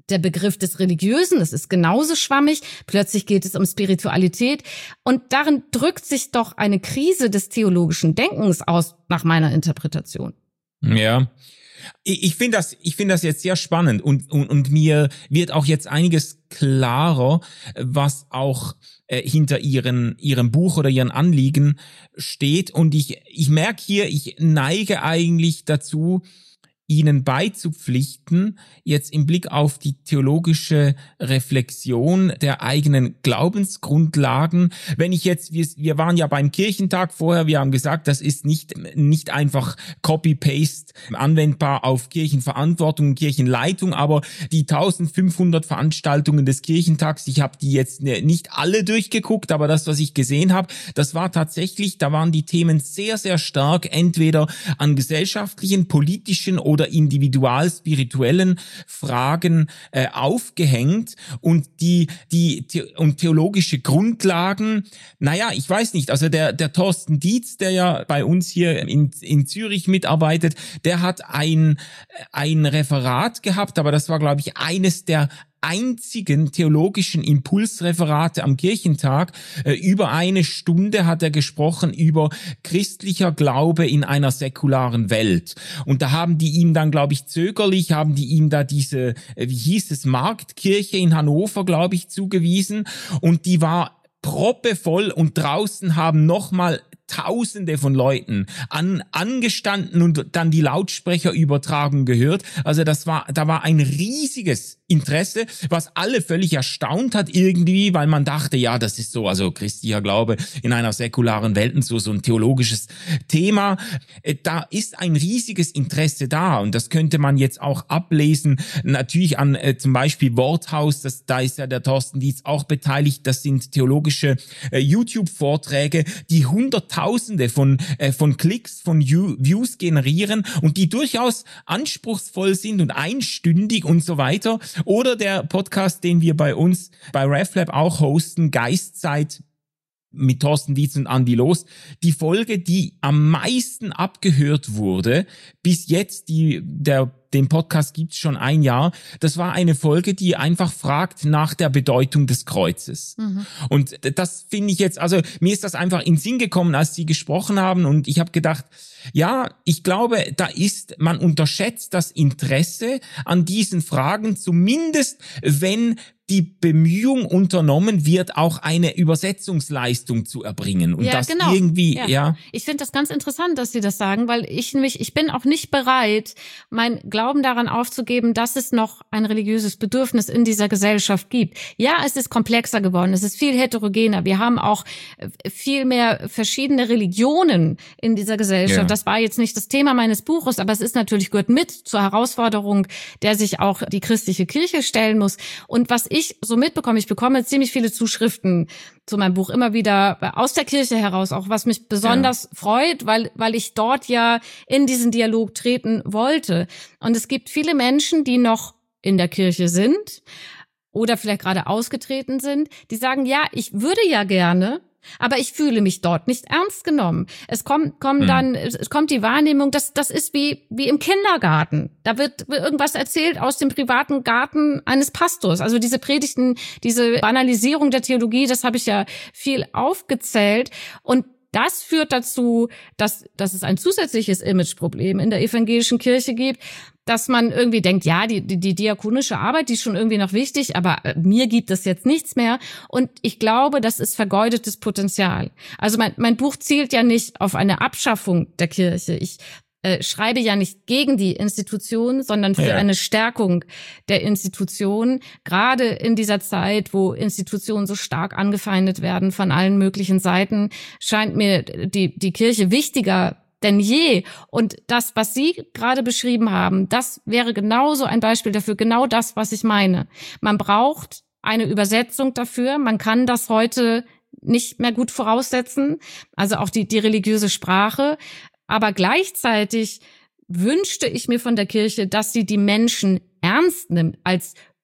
der Begriff des Religiösen, das ist genauso schwammig. Plötzlich geht es um Spiritualität. Und darin drückt sich doch eine Krise des theologischen Denkens aus, nach meiner Interpretation. Ja. Ich, ich finde das, ich finde das jetzt sehr spannend und, und, und mir wird auch jetzt einiges klarer, was auch äh, hinter ihren, ihrem Buch oder ihren Anliegen steht. Und ich, ich merke hier, ich neige eigentlich dazu, Ihnen beizupflichten, jetzt im Blick auf die theologische Reflexion der eigenen Glaubensgrundlagen. Wenn ich jetzt, wir, wir waren ja beim Kirchentag vorher, wir haben gesagt, das ist nicht, nicht einfach Copy-Paste anwendbar auf Kirchenverantwortung, Kirchenleitung, aber die eintausendfünfhundert Veranstaltungen des Kirchentags, ich habe die jetzt nicht alle durchgeguckt, aber das, was ich gesehen habe, das war tatsächlich, da waren die Themen sehr, sehr stark entweder an gesellschaftlichen, politischen oder individual-spirituellen Fragen äh, aufgehängt und die die the- und theologische Grundlagen, naja, ich weiß nicht, also der der Thorsten Dietz, der ja bei uns hier in in Zürich mitarbeitet, der hat ein ein Referat gehabt, aber das war, glaube ich, eines der einzigen theologischen Impulsreferate am Kirchentag. Äh, über eine Stunde hat er gesprochen über christlicher Glaube in einer säkularen Welt. Und da haben die ihm dann, glaube ich, zögerlich, haben die ihm da diese, äh, wie hieß es, Marktkirche in Hannover, glaube ich, zugewiesen. Und die war proppevoll und draußen haben nochmal Tausende von Leuten an, angestanden und dann die Lautsprecherübertragung gehört. Also das war, da war ein riesiges Interesse, was alle völlig erstaunt hat irgendwie, weil man dachte, ja, das ist so, also christlicher Glaube in einer säkularen Welt und so, so ein theologisches Thema. Da ist ein riesiges Interesse da und das könnte man jetzt auch ablesen, natürlich an äh, zum Beispiel Worthaus, das, da ist ja der Thorsten Dietz auch beteiligt, das sind theologische äh, YouTube-Vorträge, die Hunderttausende von, äh, von Klicks, von View- Views generieren und die durchaus anspruchsvoll sind und einstündig und so weiter. Oder der Podcast, den wir bei uns bei RefLab auch hosten, Geistzeit mit Thorsten Dietz und Andi Loos, die Folge, die am meisten abgehört wurde, bis jetzt, die der den Podcast gibt's schon ein Jahr. Das war eine Folge, die einfach fragt nach der Bedeutung des Kreuzes. Mhm. Und das finde ich jetzt, also mir ist das einfach in den Sinn gekommen, als Sie gesprochen haben und ich habe gedacht, ja, ich glaube, da ist, man unterschätzt das Interesse an diesen Fragen, zumindest wenn die Bemühung unternommen wird, auch eine Übersetzungsleistung zu erbringen. Und ja, das genau. irgendwie, ja. ja. Ich finde das ganz interessant, dass Sie das sagen, weil ich nämlich, ich bin auch nicht bereit, mein Glauben daran aufzugeben, dass es noch ein religiöses Bedürfnis in dieser Gesellschaft gibt. Ja, es ist komplexer geworden, es ist viel heterogener. Wir haben auch viel mehr verschiedene Religionen in dieser Gesellschaft. Ja. Das war jetzt nicht das Thema meines Buches, aber es ist natürlich, gehört mit zur Herausforderung, der sich auch die christliche Kirche stellen muss. Und was ich so mitbekomme, ich bekomme ziemlich viele Zuschriften zu meinem Buch, immer wieder aus der Kirche heraus, auch was mich besonders ja. freut, weil weil ich dort ja in diesen Dialog treten wollte. Und es gibt viele Menschen, die noch in der Kirche sind oder vielleicht gerade ausgetreten sind, die sagen, ja, ich würde ja gerne, aber ich fühle mich dort nicht ernst genommen. Es kommt, kommt hm. dann, es kommt die Wahrnehmung, dass das ist wie wie im Kindergarten. Da wird irgendwas erzählt aus dem privaten Garten eines Pastors. Also diese Predigten, diese Banalisierung der Theologie, das habe ich ja viel aufgezählt. Und das führt dazu, dass, dass es ein zusätzliches Imageproblem in der evangelischen Kirche gibt, dass man irgendwie denkt, ja, die, die, die diakonische Arbeit, die ist schon irgendwie noch wichtig, aber mir gibt es jetzt nichts mehr. Und ich glaube, das ist vergeudetes Potenzial. Also mein, mein Buch zielt ja nicht auf eine Abschaffung der Kirche. Ich äh, schreibe ja nicht gegen die Institution, sondern für ja. eine Stärkung der Institution. Gerade in dieser Zeit, wo Institutionen so stark angefeindet werden von allen möglichen Seiten, scheint mir die, die Kirche wichtiger denn je. Und das, was Sie gerade beschrieben haben, das wäre genauso ein Beispiel dafür, genau das, was ich meine. Man braucht eine Übersetzung dafür. Man kann das heute nicht mehr gut voraussetzen, also auch die, die religiöse Sprache. Aber gleichzeitig wünschte ich mir von der Kirche, dass sie die Menschen ernst nimmt als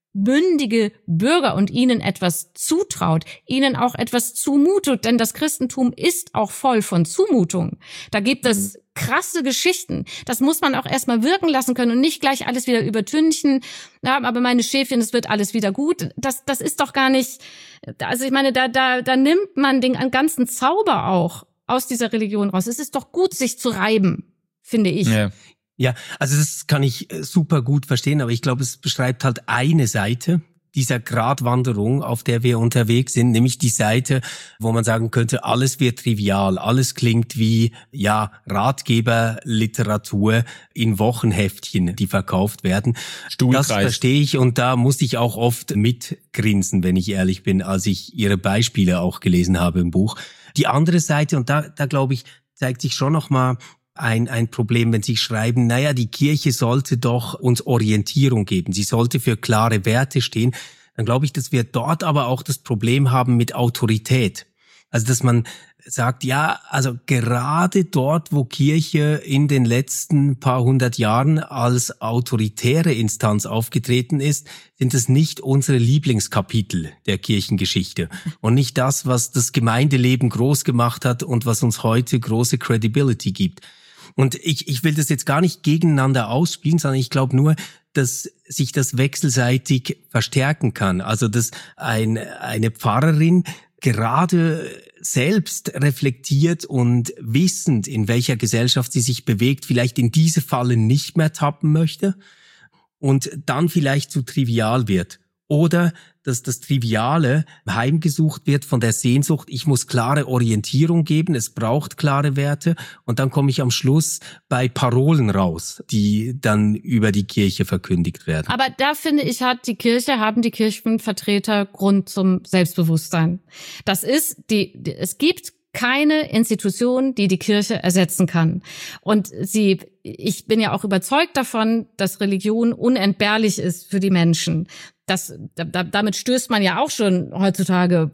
mündige Bürger und ihnen etwas zutraut, ihnen auch etwas zumutet, denn das Christentum ist auch voll von Zumutungen. Da gibt es krasse Geschichten. Das muss man auch erstmal wirken lassen können und nicht gleich alles wieder übertünchen. Ja, aber meine Schäfchen, es wird alles wieder gut. Das, das ist doch gar nicht, also ich meine, da, da, da nimmt man den ganzen Zauber auch aus dieser Religion raus. Es ist doch gut, sich zu reiben, finde ich. Ja. Ja, also das kann ich super gut verstehen, aber ich glaube, es beschreibt halt eine Seite dieser Gratwanderung, auf der wir unterwegs sind, nämlich die Seite, wo man sagen könnte, alles wird trivial, alles klingt wie, ja, Ratgeberliteratur in Wochenheftchen, die verkauft werden. Stuhlkreis. Das verstehe ich und da muss ich auch oft mitgrinsen, wenn ich ehrlich bin, als ich Ihre Beispiele auch gelesen habe im Buch. Die andere Seite, und da, da glaube ich, zeigt sich schon nochmal ein, ein Problem, wenn Sie schreiben, naja, die Kirche sollte doch uns Orientierung geben, sie sollte für klare Werte stehen, dann glaube ich, dass wir dort aber auch das Problem haben mit Autorität. Also, dass man sagt, ja, also gerade dort, wo Kirche in den letzten paar hundert Jahren als autoritäre Instanz aufgetreten ist, sind es nicht unsere Lieblingskapitel der Kirchengeschichte und nicht das, was das Gemeindeleben groß gemacht hat und was uns heute große Credibility gibt. Und ich, ich will das jetzt gar nicht gegeneinander ausspielen, sondern ich glaube nur, dass sich das wechselseitig verstärken kann. Also, dass ein, eine Pfarrerin gerade selbst reflektiert und wissend, in welcher Gesellschaft sie sich bewegt, vielleicht in diese Falle nicht mehr tappen möchte und dann vielleicht zu trivial wird. Oder dass das Triviale heimgesucht wird von der Sehnsucht, ich muss klare Orientierung geben, es braucht klare Werte und dann komme ich am Schluss bei Parolen raus, die dann über die Kirche verkündigt werden. Aber da finde ich, hat die Kirche, haben die Kirchenvertreter Grund zum Selbstbewusstsein. Das ist die, es gibt keine Institution, die die Kirche ersetzen kann. Und sie, ich bin ja auch überzeugt davon, dass Religion unentbehrlich ist für die Menschen. Das, da, damit stößt man ja auch schon heutzutage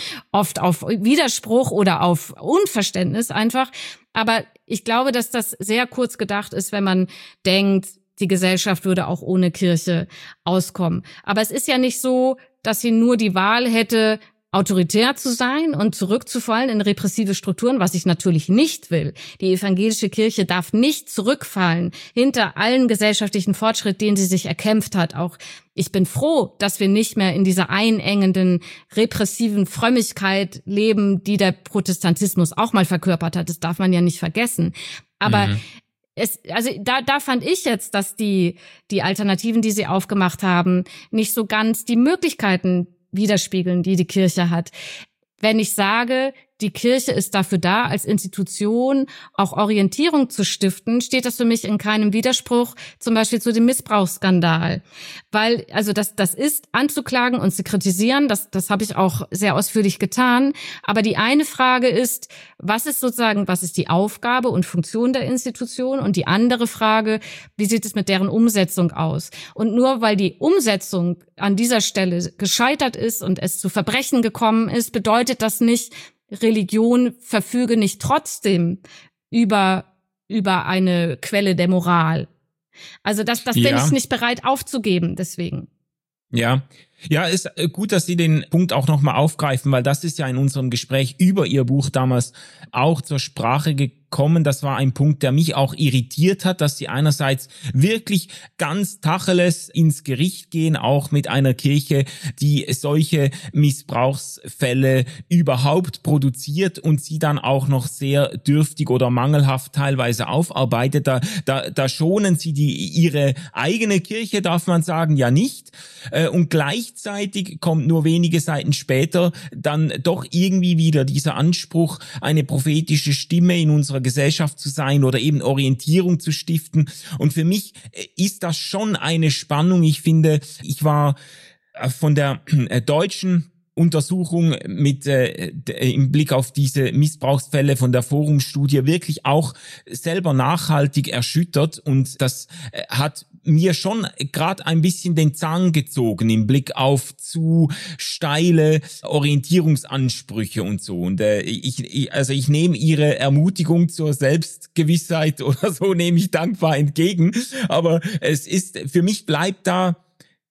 oft auf Widerspruch oder auf Unverständnis einfach. Aber ich glaube, dass das sehr kurz gedacht ist, wenn man denkt, die Gesellschaft würde auch ohne Kirche auskommen. Aber es ist ja nicht so, dass sie nur die Wahl hätte, autoritär zu sein und zurückzufallen in repressive Strukturen, was ich natürlich nicht will. Die evangelische Kirche darf nicht zurückfallen hinter allen gesellschaftlichen Fortschritt, den sie sich erkämpft hat. Auch ich bin froh, dass wir nicht mehr in dieser einengenden, repressiven Frömmigkeit leben, die der Protestantismus auch mal verkörpert hat. Das darf man ja nicht vergessen. Aber mhm. Es, also da, da fand ich jetzt, dass die, die Alternativen, die sie aufgemacht haben, nicht so ganz die Möglichkeiten widerspiegeln, die die Kirche hat. Wenn ich sage, die Kirche ist dafür da, als Institution auch Orientierung zu stiften, steht das für mich in keinem Widerspruch, zum Beispiel zu dem Missbrauchsskandal. Weil, also das, das ist anzuklagen und zu kritisieren, das, das habe ich auch sehr ausführlich getan. Aber die eine Frage ist, was ist sozusagen, was ist die Aufgabe und Funktion der Institution? Und die andere Frage, wie sieht es mit deren Umsetzung aus? Und nur weil die Umsetzung an dieser Stelle gescheitert ist und es zu Verbrechen gekommen ist, bedeutet das nicht, Religion verfüge nicht trotzdem über, über eine Quelle der Moral. Also das, das ja. bin ich nicht bereit aufzugeben, deswegen. Ja, ja, ist gut, dass Sie den Punkt auch nochmal aufgreifen, weil das ist ja in unserem Gespräch über Ihr Buch damals auch zur Sprache gekommen. Das war ein Punkt, der mich auch irritiert hat, dass Sie einerseits wirklich ganz tacheles ins Gericht gehen, auch mit einer Kirche, die solche Missbrauchsfälle überhaupt produziert und sie dann auch noch sehr dürftig oder mangelhaft teilweise aufarbeitet. Da, da, da schonen Sie die Ihre eigene Kirche, darf man sagen, ja nicht. Und gleich Gleichzeitig kommt nur wenige Seiten später dann doch irgendwie wieder dieser Anspruch, eine prophetische Stimme in unserer Gesellschaft zu sein oder eben Orientierung zu stiften. Und für mich ist das schon eine Spannung. Ich finde, ich war von der deutschen Untersuchung mit äh, im Blick auf diese Missbrauchsfälle von der Forumstudie wirklich auch selber nachhaltig erschüttert, und das äh, hat mir schon gerade ein bisschen den Zahn gezogen im Blick auf zu steile Orientierungsansprüche und so. Und äh, ich, ich also ich nehme Ihre Ermutigung zur Selbstgewissheit oder so, nehme ich dankbar entgegen, aber es ist, für mich bleibt da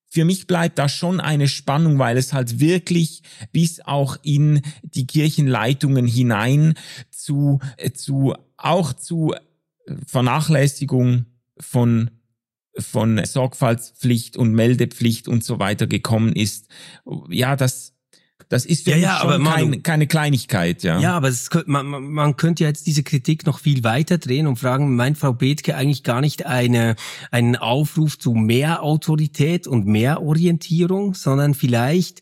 für mich bleibt da schon eine Spannung, weil es halt wirklich bis auch in die Kirchenleitungen hinein zu, zu auch zu Vernachlässigung von von Sorgfaltspflicht und Meldepflicht und so weiter gekommen ist. Ja, das das ist für ja, mich ja, schon aber kein, Manu, keine Kleinigkeit. Ja, ja, aber es, man, man könnte jetzt diese Kritik noch viel weiter drehen und fragen, meint Frau Bethke eigentlich gar nicht eine einen Aufruf zu mehr Autorität und mehr Orientierung, sondern vielleicht,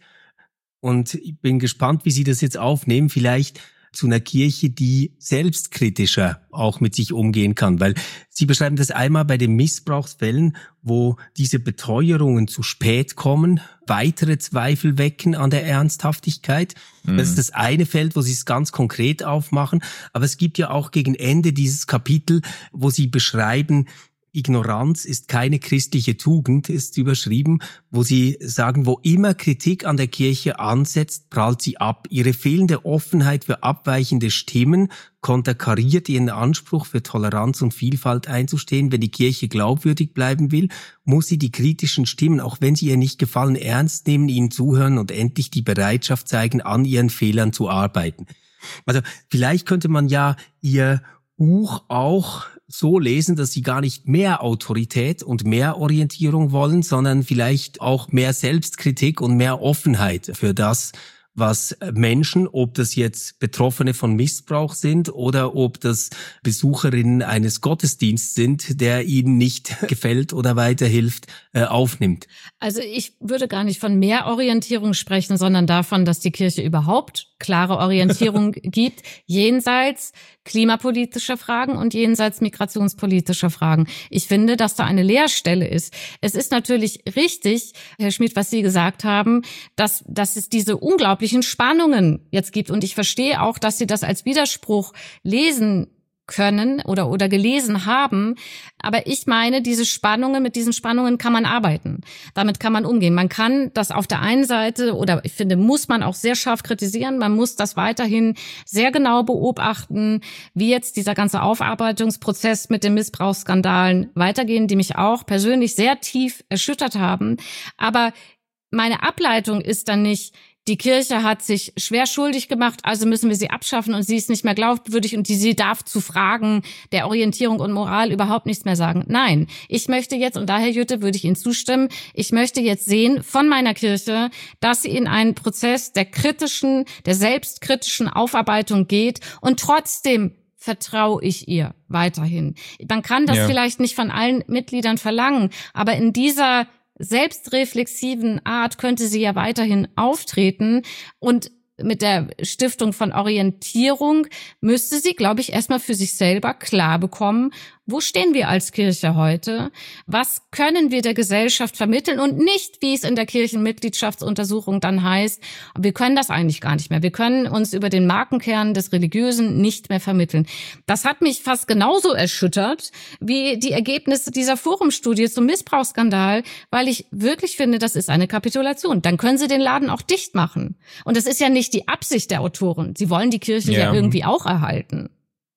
und ich bin gespannt, wie Sie das jetzt aufnehmen, vielleicht zu einer Kirche, die selbstkritischer auch mit sich umgehen kann. Weil Sie beschreiben das einmal bei den Missbrauchsfällen, wo diese Beteuerungen zu spät kommen, weitere Zweifel wecken an der Ernsthaftigkeit. Mhm. Das ist das eine Feld, wo Sie es ganz konkret aufmachen. Aber es gibt ja auch gegen Ende dieses Kapitel, wo Sie beschreiben, Ignoranz ist keine christliche Tugend, ist überschrieben, wo Sie sagen, wo immer Kritik an der Kirche ansetzt, prallt sie ab. Ihre fehlende Offenheit für abweichende Stimmen konterkariert ihren Anspruch für Toleranz und Vielfalt einzustehen. Wenn die Kirche glaubwürdig bleiben will, muss sie die kritischen Stimmen, auch wenn sie ihr nicht gefallen, ernst nehmen, ihnen zuhören und endlich die Bereitschaft zeigen, an ihren Fehlern zu arbeiten. Also vielleicht könnte man ja Ihr Buch auch so lesen, dass Sie gar nicht mehr Autorität und mehr Orientierung wollen, sondern vielleicht auch mehr Selbstkritik und mehr Offenheit für das, was Menschen, ob das jetzt Betroffene von Missbrauch sind oder ob das Besucherinnen eines Gottesdienstes sind, der ihnen nicht gefällt oder weiterhilft, äh, aufnimmt. Also ich würde gar nicht von mehr Orientierung sprechen, sondern davon, dass die Kirche überhaupt klare Orientierung gibt, jenseits klimapolitischer Fragen und jenseits migrationspolitischer Fragen. Ich finde, dass da eine Leerstelle ist. Es ist natürlich richtig, Herr Schmid, was Sie gesagt haben, dass, dass es diese unglaublichen Spannungen jetzt gibt. Und ich verstehe auch, dass Sie das als Widerspruch lesen können oder oder gelesen haben, aber ich meine, diese Spannungen, mit diesen Spannungen kann man arbeiten. Damit kann man umgehen. Man kann das auf der einen Seite, oder ich finde, muss man auch sehr scharf kritisieren, man muss das weiterhin sehr genau beobachten, wie jetzt dieser ganze Aufarbeitungsprozess mit den Missbrauchsskandalen weitergehen, die mich auch persönlich sehr tief erschüttert haben, aber meine Ableitung ist dann nicht, die Kirche hat sich schwer schuldig gemacht, also müssen wir sie abschaffen und sie ist nicht mehr glaubwürdig und die, sie darf zu Fragen der Orientierung und Moral überhaupt nichts mehr sagen. Nein, ich möchte jetzt, und daher, Jutta, würde ich Ihnen zustimmen, ich möchte jetzt sehen von meiner Kirche, dass sie in einen Prozess der kritischen, der selbstkritischen Aufarbeitung geht und trotzdem vertraue ich ihr weiterhin. Man kann das ja vielleicht nicht von allen Mitgliedern verlangen, aber in dieser selbstreflexiven Art könnte sie ja weiterhin auftreten und mit der Stiftung von Orientierung müsste sie, glaube ich, erstmal für sich selber klar bekommen, wo stehen wir als Kirche heute? Was können wir der Gesellschaft vermitteln? Und nicht, wie es in der Kirchenmitgliedschaftsuntersuchung dann heißt, wir können das eigentlich gar nicht mehr. Wir können uns über den Markenkern des Religiösen nicht mehr vermitteln. Das hat mich fast genauso erschüttert wie die Ergebnisse dieser Forumstudie zum Missbrauchsskandal, weil ich wirklich finde, das ist eine Kapitulation. Dann können Sie den Laden auch dicht machen. Und das ist ja nicht die Absicht der Autoren. Sie wollen die Kirche ja, ja irgendwie auch erhalten.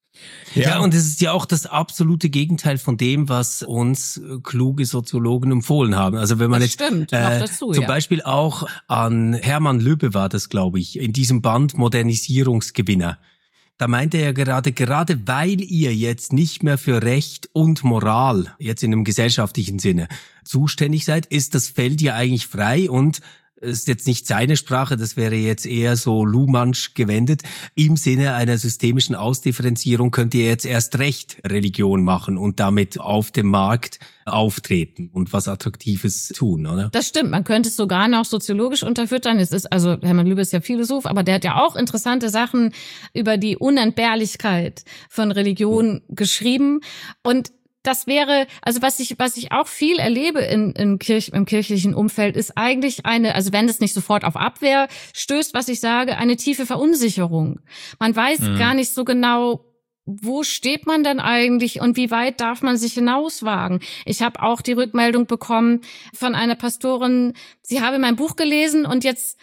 Ja. ja, und es ist ja auch das absolute Gegenteil von dem, was uns kluge Soziologen empfohlen haben. Also wenn man das jetzt stimmt, äh, dazu, zum ja. Beispiel auch an Hermann Lübbe war das, glaube ich, in diesem Band Modernisierungsgewinner. Da meinte er gerade, gerade weil ihr jetzt nicht mehr für Recht und Moral, jetzt in einem gesellschaftlichen Sinne, zuständig seid, ist das Feld ja eigentlich frei und es ist jetzt nicht seine Sprache, das wäre jetzt eher so Luhmannsch gewendet. Im Sinne einer systemischen Ausdifferenzierung könnt ihr jetzt erst recht Religion machen und damit auf dem Markt auftreten und was Attraktives tun, oder? Das stimmt, man könnte es sogar noch soziologisch unterfüttern. Es ist, also Hermann Lübbe ist ja Philosoph, aber der hat ja auch interessante Sachen über die Unentbehrlichkeit von Religion geschrieben. Und das wäre, also was ich, was ich auch viel erlebe in, in Kirch, im kirchlichen Umfeld, ist eigentlich eine, also wenn es nicht sofort auf Abwehr stößt, was ich sage, eine tiefe Verunsicherung. Man weiß mhm. gar nicht so genau, wo steht man denn eigentlich und wie weit darf man sich hinauswagen? Ich habe auch die Rückmeldung bekommen von einer Pastorin, sie habe mein Buch gelesen und jetzt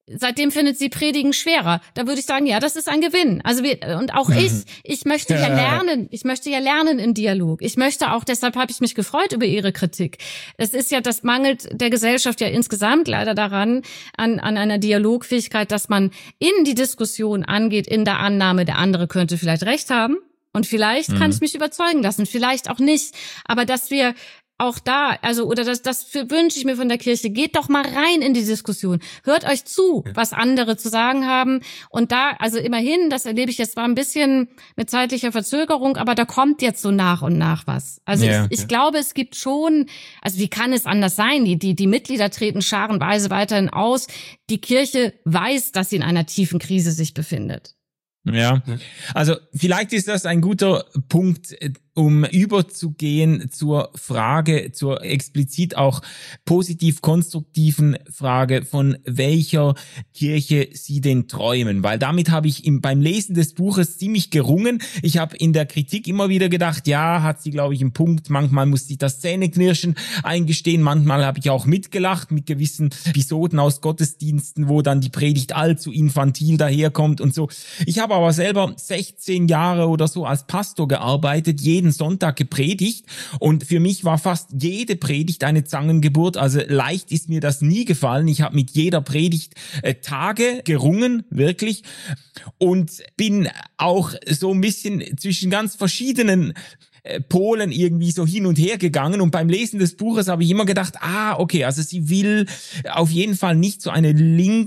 seitdem findet sie Predigen schwerer. Da würde ich sagen, ja, das ist ein Gewinn. Also wir, und auch ich, ich möchte ja lernen. Ich möchte ja lernen im Dialog. Ich möchte auch, deshalb habe ich mich gefreut über Ihre Kritik. Es ist ja, das mangelt der Gesellschaft ja insgesamt leider daran, an, an einer Dialogfähigkeit, dass man in die Diskussion angeht, in der Annahme, der andere könnte vielleicht recht haben. Und vielleicht mhm. kann ich mich überzeugen lassen, vielleicht auch nicht. Aber dass wir auch da, also, oder das, das für, wünsche ich mir von der Kirche, geht doch mal rein in die Diskussion. Hört euch zu, was andere zu sagen haben. Und da, also immerhin, das erlebe ich jetzt zwar ein bisschen mit zeitlicher Verzögerung, aber da kommt jetzt so nach und nach was. Also ja, ich, ich ja. glaube, es gibt schon, also wie kann es anders sein? Die, die, die Mitglieder treten scharenweise weiterhin aus. Die Kirche weiß, dass sie in einer tiefen Krise sich befindet. Ja, also vielleicht ist das ein guter Punkt, um überzugehen zur Frage, zur explizit auch positiv-konstruktiven Frage, von welcher Kirche Sie denn träumen. Weil damit habe ich im, beim Lesen des Buches ziemlich gerungen. Ich habe in der Kritik immer wieder gedacht, ja, hat sie, glaube ich, einen Punkt. Manchmal muss sie das Zähneknirschen eingestehen. Manchmal habe ich auch mitgelacht mit gewissen Episoden aus Gottesdiensten, wo dann die Predigt allzu infantil daherkommt und so. Ich habe aber selber sechzehn Jahre oder so als Pastor gearbeitet, jeden Sonntag gepredigt, und für mich war fast jede Predigt eine Zangengeburt. Also leicht ist mir das nie gefallen. Ich habe mit jeder Predigt äh, Tage gerungen, wirklich, und bin auch so ein bisschen zwischen ganz verschiedenen Polen irgendwie so hin und her gegangen, und beim Lesen des Buches habe ich immer gedacht, ah, okay, also sie will auf jeden Fall nicht so eine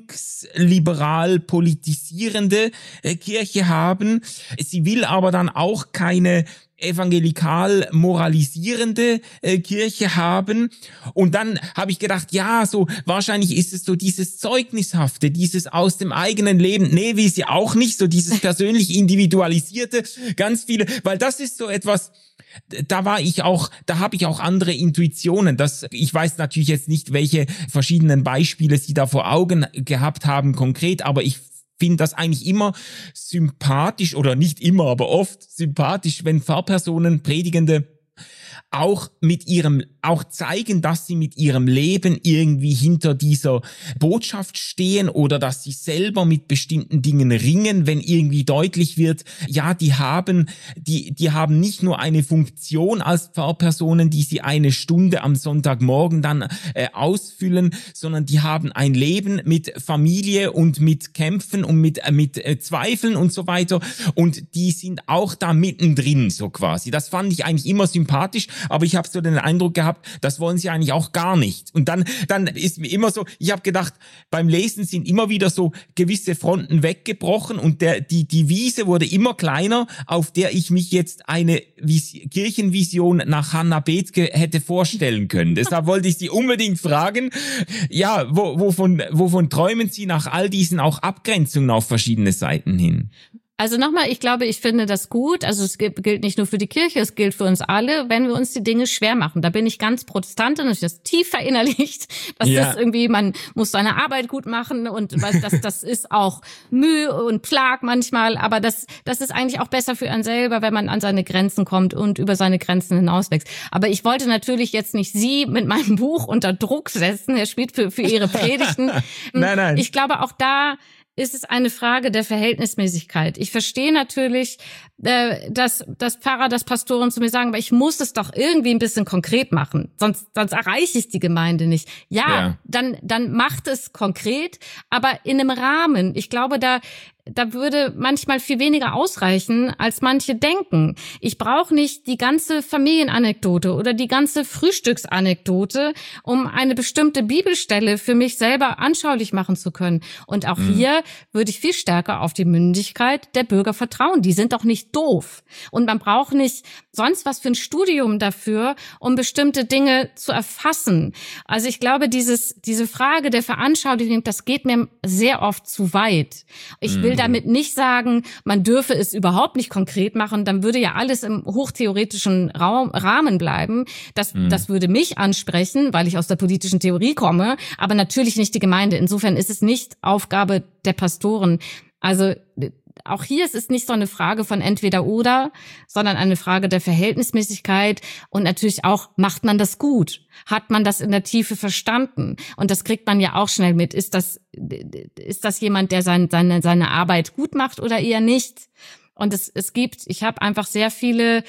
linksliberal politisierende äh, Kirche haben. Sie will aber dann auch keine evangelikal moralisierende äh, Kirche haben. Und dann habe ich gedacht, ja, so wahrscheinlich ist es so dieses Zeugnishafte, dieses aus dem eigenen Leben. Nee, wie sie auch nicht, so dieses persönlich individualisierte, ganz viele, weil das ist so etwas, da war ich auch, da habe ich auch andere Intuitionen. Das, ich weiß natürlich jetzt nicht, welche verschiedenen Beispiele Sie da vor Augen gehabt haben konkret, aber ich finde das eigentlich immer sympathisch, oder nicht immer, aber oft sympathisch, wenn Pfarrpersonen, Predigende auch mit ihrem, auch zeigen, dass sie mit ihrem Leben irgendwie hinter dieser Botschaft stehen, oder dass sie selber mit bestimmten Dingen ringen, wenn irgendwie deutlich wird, ja, die haben, die, die haben nicht nur eine Funktion als Pfarrpersonen, die sie eine Stunde am Sonntagmorgen dann äh, ausfüllen, sondern die haben ein Leben mit Familie und mit Kämpfen und mit, äh, mit äh, Zweifeln und so weiter, und die sind auch da mittendrin, so quasi. Das fand ich eigentlich immer sympathisch. Aber ich habe so den Eindruck gehabt, das wollen sie eigentlich auch gar nicht. Und dann dann ist mir immer so, ich habe gedacht, beim Lesen sind immer wieder so gewisse Fronten weggebrochen, und der die die Wiese wurde immer kleiner, auf der ich mich jetzt eine Vis- Kirchenvision nach Hannah Bethke hätte vorstellen können. Deshalb wollte ich Sie unbedingt fragen, ja, wo, wovon wovon träumen Sie nach all diesen auch Abgrenzungen auf verschiedene Seiten hin? Also nochmal, ich glaube, ich finde das gut. Also es gilt nicht nur für die Kirche, es gilt für uns alle, wenn wir uns die Dinge schwer machen. Da bin ich ganz Protestantin, das ist tief verinnerlicht. Das ja. ist irgendwie, man muss seine Arbeit gut machen, und das, das ist auch Mühe und Plag manchmal. Aber das, das ist eigentlich auch besser für einen selber, wenn man an seine Grenzen kommt und über seine Grenzen hinauswächst. Aber ich wollte natürlich jetzt nicht Sie mit meinem Buch unter Druck setzen, Herr Schmid, für, für Ihre Predigten. Nein, nein. Ich glaube, auch da ist es eine Frage der Verhältnismäßigkeit. Ich verstehe natürlich, äh, dass, dass Pfarrer, dass Pastoren zu mir sagen, aber ich muss es doch irgendwie ein bisschen konkret machen, sonst, sonst erreiche ich die Gemeinde nicht. Ja, ja, dann, dann macht es konkret, aber in einem Rahmen. Ich glaube, da, da würde manchmal viel weniger ausreichen, als manche denken. Ich brauche nicht die ganze Familienanekdote oder die ganze Frühstücksanekdote, um eine bestimmte Bibelstelle für mich selber anschaulich machen zu können. Und auch mhm. hier würde ich viel stärker auf die Mündigkeit der Bürger vertrauen. Die sind doch nicht doof. Und man braucht nicht sonst was für ein Studium dafür, um bestimmte Dinge zu erfassen. Also ich glaube, dieses, diese Frage der Veranschaulichung, das geht mir sehr oft zu weit. Ich mhm. will damit nicht sagen, man dürfe es überhaupt nicht konkret machen, dann würde ja alles im hochtheoretischen Raum, Rahmen bleiben. Das, mhm. das würde mich ansprechen, weil ich aus der politischen Theorie komme, aber natürlich nicht die Gemeinde. Insofern ist es nicht Aufgabe der Pastoren. Also auch hier ist es nicht so eine Frage von entweder oder, sondern eine Frage der Verhältnismäßigkeit und natürlich auch, macht man das gut? Hat man das in der Tiefe verstanden? Und das kriegt man ja auch schnell mit. Ist das, ist das jemand, der sein, seine, seine Arbeit gut macht oder eher nicht? Und es, es gibt, ich habe einfach sehr viele,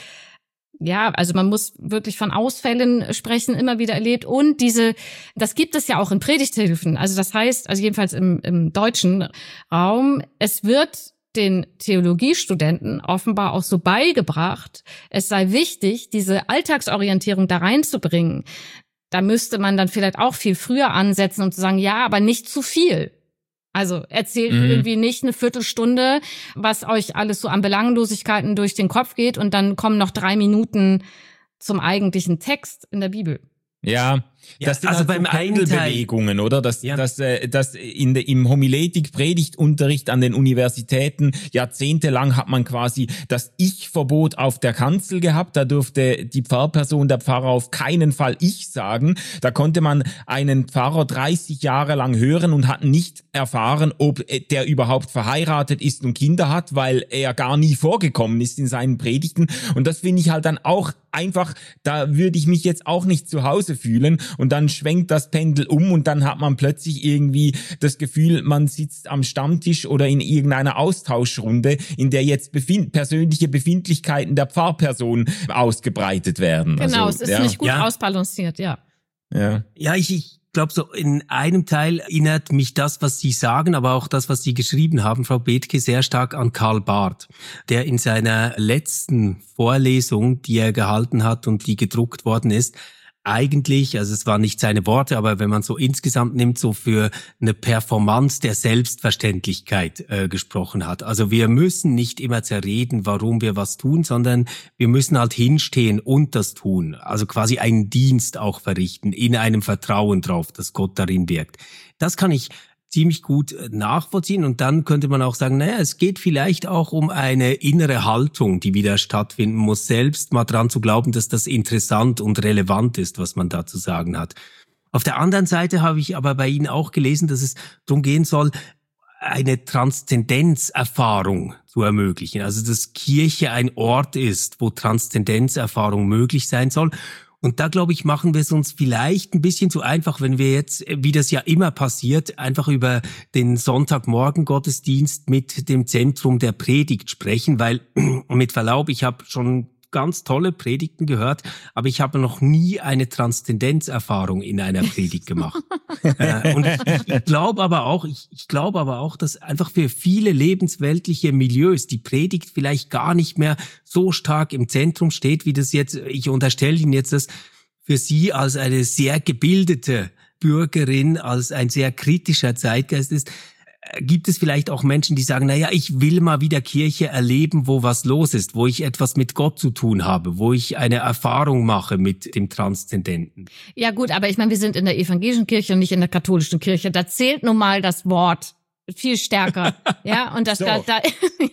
ja, also man muss wirklich von Ausfällen sprechen, immer wieder erlebt. Und diese, das gibt es ja auch in Predigthilfen. Also das heißt, also jedenfalls im, im deutschen Raum, es wird den Theologiestudenten offenbar auch so beigebracht, es sei wichtig, diese Alltagsorientierung da reinzubringen. Da müsste man dann vielleicht auch viel früher ansetzen und zu sagen, ja, aber nicht zu viel. Also erzählt mhm. irgendwie nicht eine Viertelstunde, was euch alles so an Belanglosigkeiten durch den Kopf geht und dann kommen noch drei Minuten zum eigentlichen Text in der Bibel. Ja, das ja, sind also halt beim so Pendelbewegungen, oder? Dass, ja. dass, äh, dass in de, im Homiletik-Predigtunterricht an den Universitäten jahrzehntelang hat man quasi das Ich-Verbot auf der Kanzel gehabt. Da durfte die Pfarrperson, der Pfarrer auf keinen Fall Ich sagen. Da konnte man einen Pfarrer dreißig Jahre lang hören und hat nicht erfahren, ob der überhaupt verheiratet ist und Kinder hat, weil er gar nie vorgekommen ist in seinen Predigten. Und das finde ich halt dann auch einfach, da würde ich mich jetzt auch nicht zu Hause fühlen. Und dann schwenkt das Pendel um und dann hat man plötzlich irgendwie das Gefühl, man sitzt am Stammtisch oder in irgendeiner Austauschrunde, in der jetzt befind- persönliche Befindlichkeiten der Pfarrperson ausgebreitet werden. Genau, also, es ist ja. nicht gut ja. ausbalanciert, ja. Ja, ja ich, ich glaube, so in einem Teil erinnert mich das, was Sie sagen, aber auch das, was Sie geschrieben haben, Frau Bethke, sehr stark an Karl Barth, der in seiner letzten Vorlesung, die er gehalten hat und die gedruckt worden ist, eigentlich, also es waren nicht seine Worte, aber wenn man so insgesamt nimmt, so für eine Performance der Selbstverständlichkeit äh, gesprochen hat. Also wir müssen nicht immer zerreden, warum wir was tun, sondern wir müssen halt hinstehen und das tun. Also quasi einen Dienst auch verrichten, in einem Vertrauen drauf, dass Gott darin wirkt. Das kann ich ziemlich gut nachvollziehen und dann könnte man auch sagen, naja, es geht vielleicht auch um eine innere Haltung, die wieder stattfinden muss, selbst mal dran zu glauben, dass das interessant und relevant ist, was man da zu sagen hat. Auf der anderen Seite habe ich aber bei Ihnen auch gelesen, dass es darum gehen soll, eine Transzendenzerfahrung zu ermöglichen, also dass Kirche ein Ort ist, wo Transzendenzerfahrung möglich sein soll. Und da, glaube ich, machen wir es uns vielleicht ein bisschen zu einfach, wenn wir jetzt, wie das ja immer passiert, einfach über den Sonntagmorgen-Gottesdienst mit dem Zentrum der Predigt sprechen, weil, mit Verlaub, ich habe schon ganz tolle Predigten gehört, aber ich habe noch nie eine Transzendenzerfahrung in einer Predigt gemacht. äh, und ich, ich glaube aber auch, ich, ich glaube aber auch, dass einfach für viele lebensweltliche Milieus die Predigt vielleicht gar nicht mehr so stark im Zentrum steht, wie das jetzt, ich unterstelle Ihnen jetzt das für Sie als eine sehr gebildete Bürgerin, als ein sehr kritischer Zeitgeist ist. Gibt es vielleicht auch Menschen, die sagen, naja, ich will mal wieder Kirche erleben, wo was los ist, wo ich etwas mit Gott zu tun habe, wo ich eine Erfahrung mache mit dem Transzendenten? Ja gut, aber ich meine, wir sind in der evangelischen Kirche und nicht in der katholischen Kirche. Da zählt nun mal das Wort viel stärker, ja, und das so. da, da,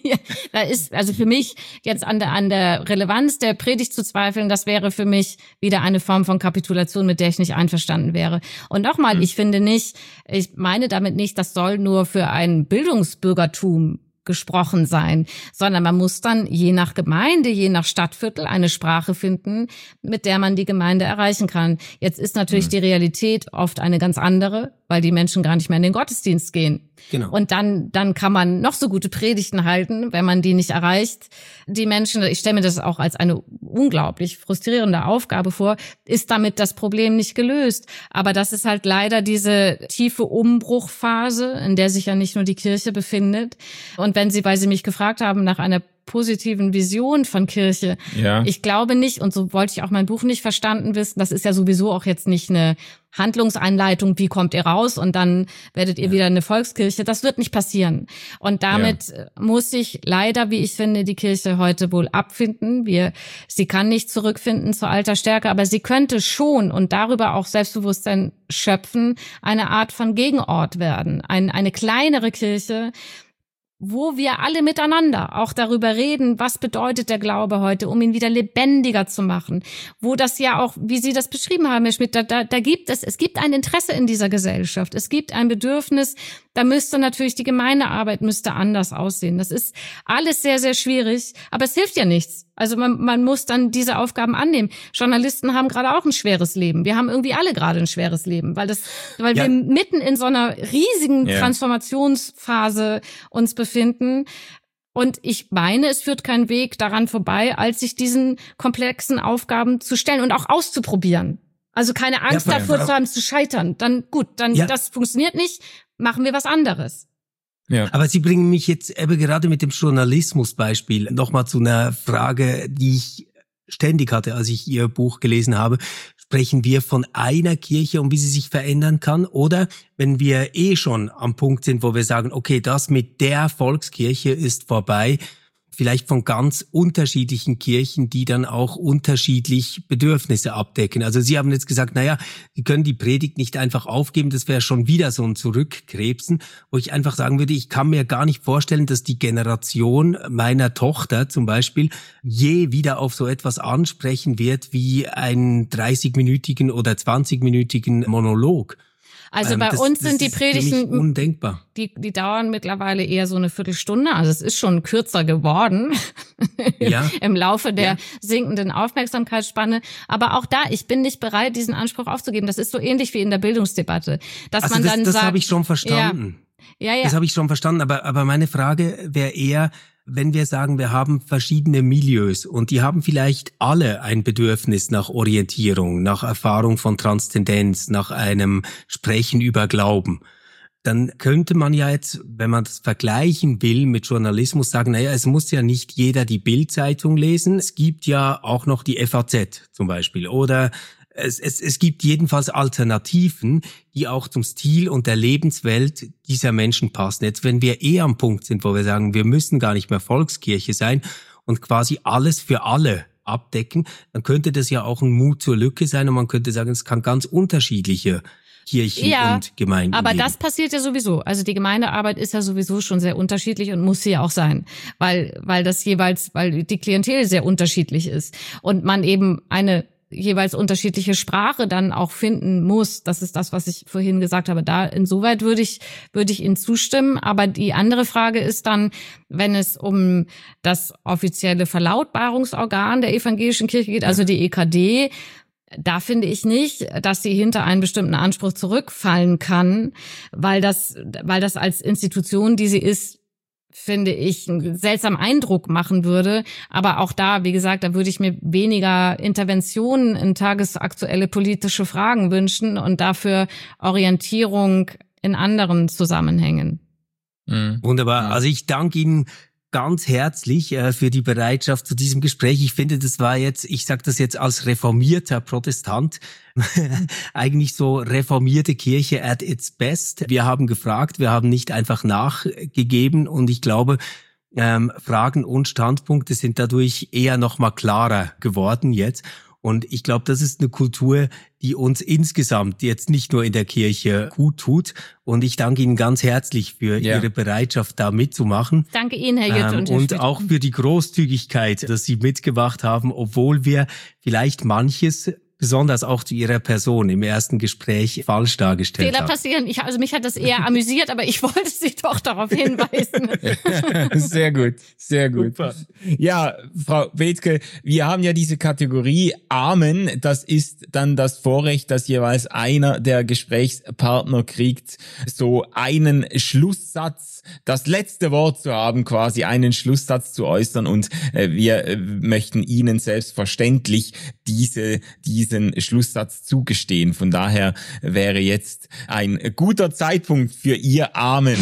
da ist, also für mich jetzt an der, an der Relevanz der Predigt zu zweifeln, das wäre für mich wieder eine Form von Kapitulation, mit der ich nicht einverstanden wäre. Und nochmal, hm. ich finde nicht, ich meine damit nicht, das soll nur für ein Bildungsbürgertum gesprochen sein, sondern man muss dann je nach Gemeinde, je nach Stadtviertel eine Sprache finden, mit der man die Gemeinde erreichen kann. Jetzt ist natürlich mhm. die Realität oft eine ganz andere, weil die Menschen gar nicht mehr in den Gottesdienst gehen. Genau. Und dann, dann kann man noch so gute Predigten halten, wenn man die nicht erreicht. Die Menschen, ich stelle mir das auch als eine unglaublich frustrierende Aufgabe vor, ist damit das Problem nicht gelöst. Aber das ist halt leider diese tiefe Umbruchphase, in der sich ja nicht nur die Kirche befindet. Und wenn Sie, weil Sie mich gefragt haben nach einer positiven Vision von Kirche. Ja. Ich glaube nicht, und so wollte ich auch mein Buch nicht verstanden wissen, das ist ja sowieso auch jetzt nicht eine Handlungseinleitung, wie kommt ihr raus und dann werdet ihr ja. wieder eine Volkskirche. Das wird nicht passieren. Und damit ja. muss sich leider, wie ich finde, die Kirche heute wohl abfinden. Wir, sie kann nicht zurückfinden zur alter Stärke, aber sie könnte schon und darüber auch Selbstbewusstsein schöpfen, eine Art von Gegenort werden. Ein, eine kleinere Kirche, wo wir alle miteinander auch darüber reden, was bedeutet der Glaube heute, um ihn wieder lebendiger zu machen. Wo das ja auch, wie Sie das beschrieben haben, Herr Schmidt, da, da, da gibt es, es gibt ein Interesse in dieser Gesellschaft. Es gibt ein Bedürfnis, Da müsste natürlich die Gemeindearbeit müsste anders aussehen. Das ist alles sehr, sehr schwierig, aber es hilft ja nichts. Also man, man muss dann diese Aufgaben annehmen. Journalisten haben gerade auch ein schweres Leben. Wir haben irgendwie alle gerade ein schweres Leben, weil das, weil ja. wir mitten in so einer riesigen ja. Transformationsphase uns befinden. Und ich meine, es führt kein Weg daran vorbei, als sich diesen komplexen Aufgaben zu stellen und auch auszuprobieren. Also keine Angst ja, davor zu haben, zu scheitern. Dann gut, dann ja. das funktioniert nicht, machen wir was anderes. Ja. Aber Sie bringen mich jetzt eben gerade mit dem Journalismusbeispiel nochmal zu einer Frage, die ich ständig hatte, als ich Ihr Buch gelesen habe. Sprechen wir von einer Kirche und wie sie sich verändern kann? Oder wenn wir eh schon am Punkt sind, wo wir sagen, okay, das mit der Volkskirche ist vorbei, vielleicht von ganz unterschiedlichen Kirchen, die dann auch unterschiedlich Bedürfnisse abdecken. Also Sie haben jetzt gesagt, naja, Sie können die Predigt nicht einfach aufgeben, das wäre schon wieder so ein Zurückkrebsen, wo ich einfach sagen würde, ich kann mir gar nicht vorstellen, dass die Generation meiner Tochter zum Beispiel je wieder auf so etwas ansprechen wird wie einen dreißigminütigen oder zwanzigminütigen Monolog. Also bei das, uns das sind die Predigten undenkbar. Die, die dauern mittlerweile eher so eine Viertelstunde. Also es ist schon kürzer geworden ja. im Laufe der ja. sinkenden Aufmerksamkeitsspanne. Aber auch da, ich bin nicht bereit, diesen Anspruch aufzugeben. Das ist so ähnlich wie in der Bildungsdebatte, dass also man das, dann das sagt. Das habe ich schon verstanden. Ja, ja. ja. Das habe ich schon verstanden. Aber aber meine Frage wäre eher, wenn wir sagen, wir haben verschiedene Milieus und die haben vielleicht alle ein Bedürfnis nach Orientierung, nach Erfahrung von Transzendenz, nach einem Sprechen über Glauben, dann könnte man ja jetzt, wenn man das vergleichen will mit Journalismus, sagen, naja, es muss ja nicht jeder die Bild-Zeitung lesen. Es gibt ja auch noch die F A Z zum Beispiel oder Es, es, es gibt jedenfalls Alternativen, die auch zum Stil und der Lebenswelt dieser Menschen passen. Jetzt, wenn wir eh am Punkt sind, wo wir sagen, wir müssen gar nicht mehr Volkskirche sein und quasi alles für alle abdecken, dann könnte das ja auch ein Mut zur Lücke sein und man könnte sagen, es kann ganz unterschiedliche Kirchen ja, und Gemeinden aber geben. Das passiert ja sowieso. Also die Gemeindearbeit ist ja sowieso schon sehr unterschiedlich und muss sie ja auch sein, weil weil das jeweils, weil die Klientel sehr unterschiedlich ist und man eben eine jeweils unterschiedliche Sprache dann auch finden muss. Das ist das, was ich vorhin gesagt habe. Da insoweit würde ich würde ich Ihnen zustimmen. Aber die andere Frage ist dann, wenn es um das offizielle Verlautbarungsorgan der evangelischen Kirche geht, also die E K D, da finde ich nicht, dass sie hinter einen bestimmten Anspruch zurückfallen kann, weil das weil das als Institution, die sie ist, finde ich, einen seltsamen Eindruck machen würde. Aber auch da, wie gesagt, da würde ich mir weniger Interventionen in tagesaktuelle politische Fragen wünschen und dafür Orientierung in anderen Zusammenhängen. Mhm. Wunderbar. Also ich danke Ihnen ganz herzlich äh, für die Bereitschaft zu diesem Gespräch. Ich finde, das war jetzt, ich sage das jetzt als reformierter Protestant, eigentlich so reformierte Kirche at its best. Wir haben gefragt, wir haben nicht einfach nachgegeben und ich glaube, ähm, Fragen und Standpunkte sind dadurch eher noch mal klarer geworden jetzt. Und ich glaube, das ist eine Kultur, die uns insgesamt jetzt nicht nur in der Kirche gut tut. Und ich danke Ihnen ganz herzlich für ja. Ihre Bereitschaft, da mitzumachen. Danke Ihnen, Herr Jütte. Ähm, und und auch für die Großzügigkeit, dass Sie mitgemacht haben, obwohl wir vielleicht manches, besonders auch zu Ihrer Person im ersten Gespräch, falsch dargestellt Fehler haben. passieren. Ich, also mich hat das eher amüsiert, aber ich wollte Sie doch darauf hinweisen. Sehr gut, sehr gut. Super. Ja, Frau Bethke, wir haben ja diese Kategorie Amen. Das ist dann das Vorrecht, dass jeweils einer der Gesprächspartner kriegt, so einen Schlusssatz, das letzte Wort zu haben, quasi einen Schlusssatz zu äußern. Und äh, wir äh, möchten Ihnen selbstverständlich diese, diesen Schlusssatz zugestehen. Von daher wäre jetzt ein guter Zeitpunkt für Ihr Amen.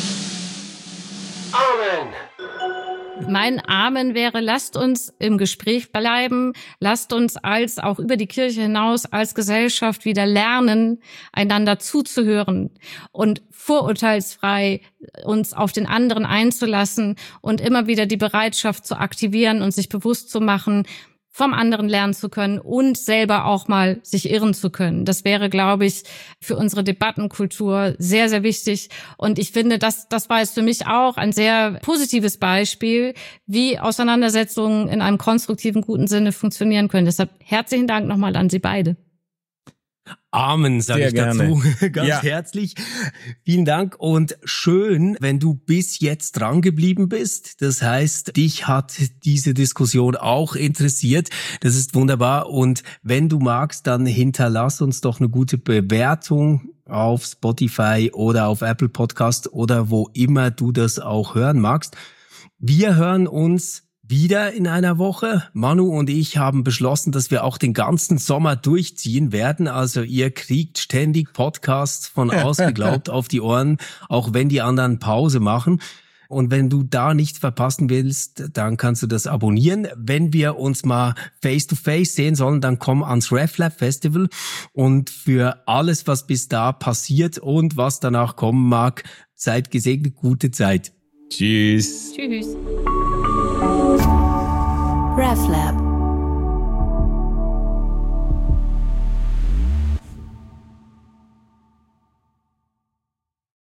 Amen. Mein Amen wäre, lasst uns im Gespräch bleiben, lasst uns als auch über die Kirche hinaus als Gesellschaft wieder lernen, einander zuzuhören und vorurteilsfrei uns auf den anderen einzulassen und immer wieder die Bereitschaft zu aktivieren und sich bewusst zu machen, vom anderen lernen zu können und selber auch mal sich irren zu können. Das wäre, glaube ich, für unsere Debattenkultur sehr, sehr wichtig. Und ich finde, das, das war jetzt für mich auch ein sehr positives Beispiel, wie Auseinandersetzungen in einem konstruktiven, guten Sinne funktionieren können. Deshalb herzlichen Dank nochmal an Sie beide. Amen, sage ich dazu ganz ja. herzlich. Vielen Dank und schön, wenn du bis jetzt dran geblieben bist. Das heißt, dich hat diese Diskussion auch interessiert. Das ist wunderbar und wenn du magst, dann hinterlass uns doch eine gute Bewertung auf Spotify oder auf Apple Podcast oder wo immer du das auch hören magst. Wir hören uns wieder in einer Woche. Manu und ich haben beschlossen, dass wir auch den ganzen Sommer durchziehen werden. Also ihr kriegt ständig Podcasts von Ausgeglaubt auf die Ohren, auch wenn die anderen Pause machen. Und wenn du da nichts verpassen willst, dann kannst du das abonnieren. Wenn wir uns mal face-to-face sehen sollen, dann komm ans RefLab Festival. Und für alles, was bis da passiert und was danach kommen mag, seid gesegnet, gute Zeit. Tschüss. Tschüss. RefLab